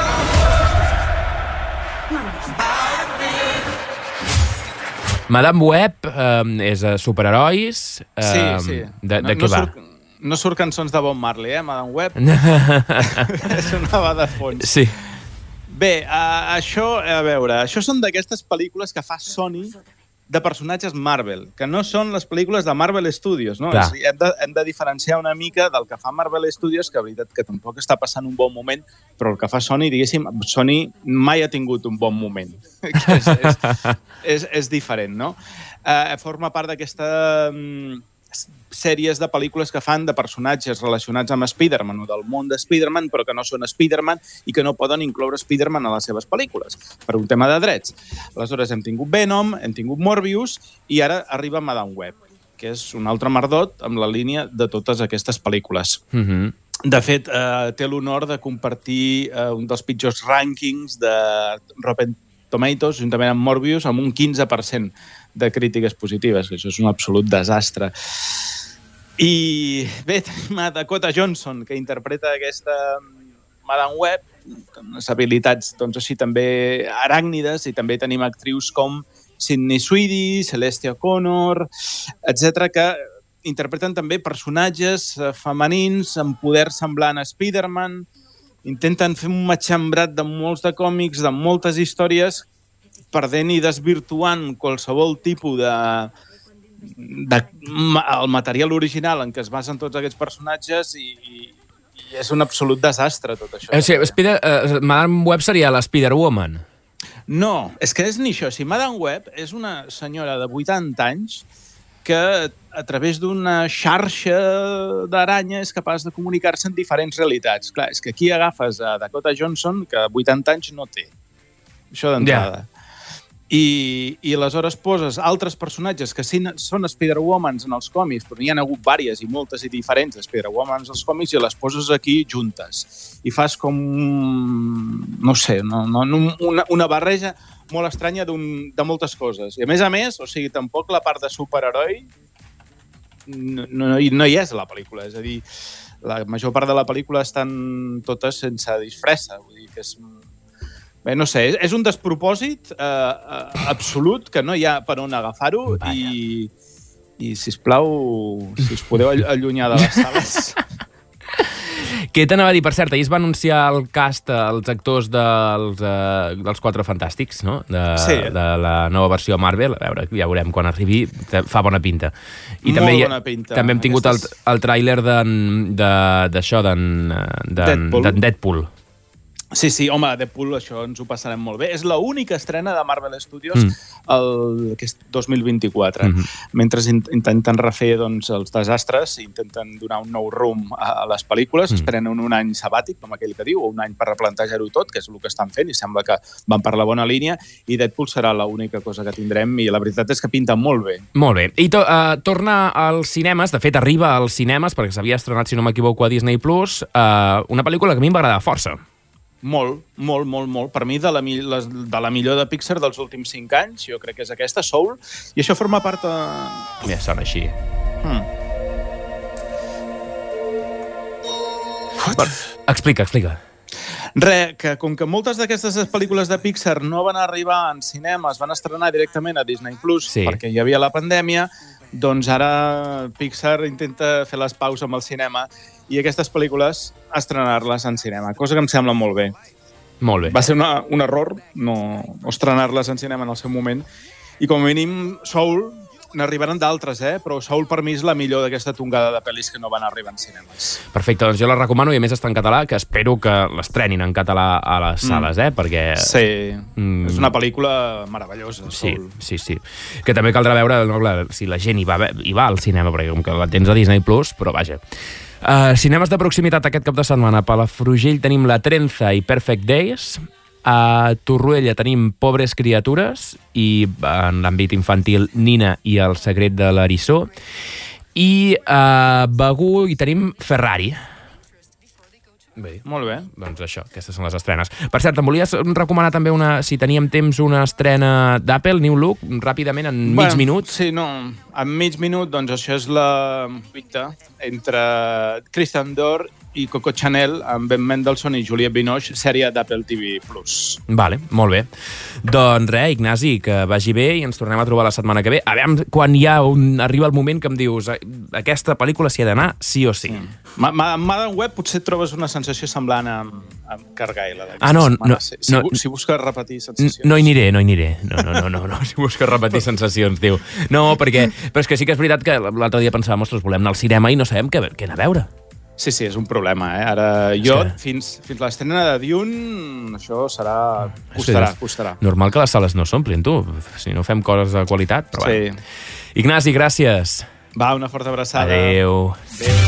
Madame Web eh, és superherois. Eh, sí, sí. De, de no, què no va? Surt, no surt cançons de Bob Marley, eh, Madame Web? És una va de fons. Sí. Bé, uh, això, a veure, això són d'aquestes pel·lícules que fa Sony de personatges Marvel, que no són les pel·lícules de Marvel Studios, no? És, hem, de, hem de diferenciar una mica del que fa Marvel Studios, que, veritat, que tampoc està passant un bon moment, però el que fa Sony, diguéssim, Sony mai ha tingut un bon moment. Que és, és, és, és diferent, no? Uh, forma part d'aquesta... Um, sèries de pel·lícules que fan de personatges relacionats amb Spider-Man o del món de Spider-Man, però que no són Spider-Man i que no poden incloure Spider-Man a les seves pel·lícules, per un tema de drets. Aleshores hem tingut Venom, hem tingut Morbius i ara arriba Madame Web, que és un altre merdot amb la línia de totes aquestes pel·lícules. Mhm. De fet, eh, té l'honor de compartir eh, un dels pitjors rànquings de Rotten Tomatoes, juntament amb Morbius, amb un quinze per cent de crítiques positives, que això és un absolut desastre. I bé, tenim a Dakota Johnson, que interpreta aquesta Madame Web, amb unes habilitats doncs, així també aràcnides, i també tenim actrius com Sydney Sweeney, Celestia Connor, etcètera, que interpreten també personatges femenins amb poder semblant a Spider-Man, intenten fer un matxembrat de molts de còmics, de moltes històries, perdent i desvirtuant qualsevol tipus de, de el material original en què es basen tots aquests personatges i, i, i és un absolut desastre tot això. O sigui, Spider, uh, Madame Web seria la Spider-Woman. No, és que és ni això. Si Madame Web és una senyora de vuitanta anys que a través d'una xarxa d'aranya és capaç de comunicar-se en diferents realitats. Clar, és que aquí agafes a Dakota Johnson, que vuitanta anys no té. Això d'entrada. Yeah. I, I aleshores poses altres personatges que sí, són Spider-Womans en els còmics, però n'hi ha hagut vàries i moltes i diferents Spider-Womans als còmics i les poses aquí juntes. I fas com, no sé, no, no, una, una barreja molt estranya de moltes coses. I a més a més, o sigui, tampoc la part de superheroi no, no, no hi és a la pel·lícula. És a dir, la major part de la pel·lícula estan totes sense disfressa. Vull dir que és... Bé, no sé, és un despropòsit eh, absolut que no hi ha per on agafar-ho i, i, sisplau, si us podeu allunyar de les sales... Què t'anava a dir? Per cert, ahir es va anunciar el cast als actors dels, uh, dels Quatre Fantàstics, no? De, sí. de la nova versió de Marvel. A veure, ja veurem quan arribi. Fa bona pinta. I Molt també, bona pinta. També hem tingut Aquestes... el, el tràiler d'això, d'en Deadpool. Deadpool. Sí, sí, home, Deadpool, això ens ho passarem molt bé. És l'única estrena de Marvel Studios mm. el, aquest dos mil vint-i-quatre. Mm -hmm. Mentre intenten refer doncs, els desastres, intenten donar un nou rumb a les pel·lícules, mm. es prenen un any sabàtic, com aquell que diu, o un any per replantejar-ho tot, que és el que estan fent, i sembla que van per la bona línia, i Deadpool serà l'única cosa que tindrem, i la veritat és que pinta molt bé. Molt bé. I to uh, torna als cinemes, de fet arriba als cinemes, perquè s'havia estrenat, si no m'equivoco, a Disney Plus, uh, una pel·lícula que a mi em va agradar força. Molt, molt, molt, molt. Per mi, de la, les, de la millor de Pixar dels últims cinc anys, jo crec que és aquesta, Soul, i això forma part de... Ja sona així. Hmm. Bueno, explica, explica. Re, que com que moltes d'aquestes pel·lícules de Pixar no van arribar en cinema, es van estrenar directament a Disney Plus, sí. perquè hi havia la pandèmia, doncs ara Pixar intenta fer les paus amb el cinema i aquestes pel·lícules estrenar-les en cinema, cosa que em sembla molt bé. Molt bé. Va ser una, un error no, no estrenar-les en cinema en el seu moment i com a mínim Soul n'arribaran d'altres, eh? Però Soul per mi és la millor d'aquesta tongada de pel·lis que no van arribar en cinemes. Perfecte, doncs jo la recomano i a més està en català, que espero que l'estrenin en català a les sales, mm. eh? Perquè... Sí, mm. és una pel·lícula meravellosa, sí, Soul. Sí, sí. Que també caldrà veure no, clar, si la gent hi va, hi va al cinema, perquè com que la tens a Disney Plus, però vaja. Uh, cinemes de proximitat aquest cap de setmana. A Palafrugell tenim La Trenza i Perfect Days. A Torroella tenim Pobres criatures i en l'àmbit infantil Nina i el secret de l'eriçó. I a Begur hi tenim Ferrari. Bé. Molt bé. Doncs això, aquestes són les estrenes. Per cert, em volies recomanar també, una, si teníem temps, una estrena d'Apple, New Look, ràpidament, en mig bueno, minut. Sí, no, en mig minut, doncs això és la lluita entre Christian Dior i Coco Chanel amb Ben Mendelsohn i Juliette Binoche, sèrie d'Apple T V plus. Vale, molt bé. Doncs res, Ignasi, que vagi bé i ens tornem a trobar la setmana que ve. A veure quan ja un, arriba el moment que em dius aquesta pel·lícula s'hi ha d'anar sí o sí. Mm. Ma, ma, Madame Web potser trobes una sensació semblant amb, amb Cargyle. Ah, no, no, si, si, no. Si busques repetir sensacions. No hi aniré, no hi aniré. No, no, no, no, no. Si busques repetir sensacions, diu. No, perquè... Però és que sí que és veritat que l'altre dia pensàvem, ostres, volem anar al cinema i no sabem què, què anar a veure. Sí, sí, és un problema, eh? Ara, jo, que... fins, fins l'estrena de Dune, això serà... Costarà, sí, costarà. Normal que les sales no s'omplin, tu. Si no fem coses de qualitat, però sí. Bueno. Ignasi, gràcies. Va, una forta abraçada. Adéu. Adéu.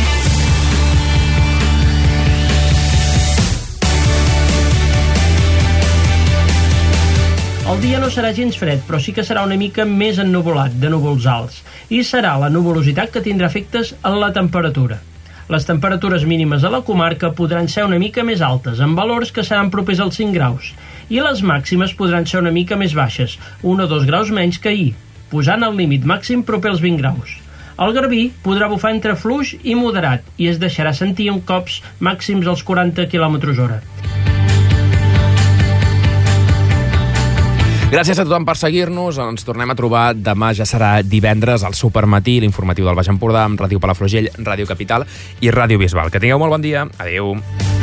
El dia no serà gens fred, però sí que serà una mica més ennuvolat, de núvols alts. I serà la nuvolositat que tindrà efectes en la temperatura. Les temperatures mínimes a la comarca podran ser una mica més altes, amb valors que seran propers als cinc graus. I les màximes podran ser una mica més baixes, un o dos graus menys que ahir, posant el límit màxim proper als vint graus. El garbí podrà bufar entre fluix i moderat i es deixarà sentir amb cops màxims als quaranta quilòmetres hora. Gràcies a tothom per seguir-nos. Ens tornem a trobar demà, ja serà divendres, al Supermatí, l'informatiu del Baix Empordà, amb Ràdio Palafrugell, Ràdio Capital i Ràdio Bisbal. Que tingueu molt bon dia. Adéu.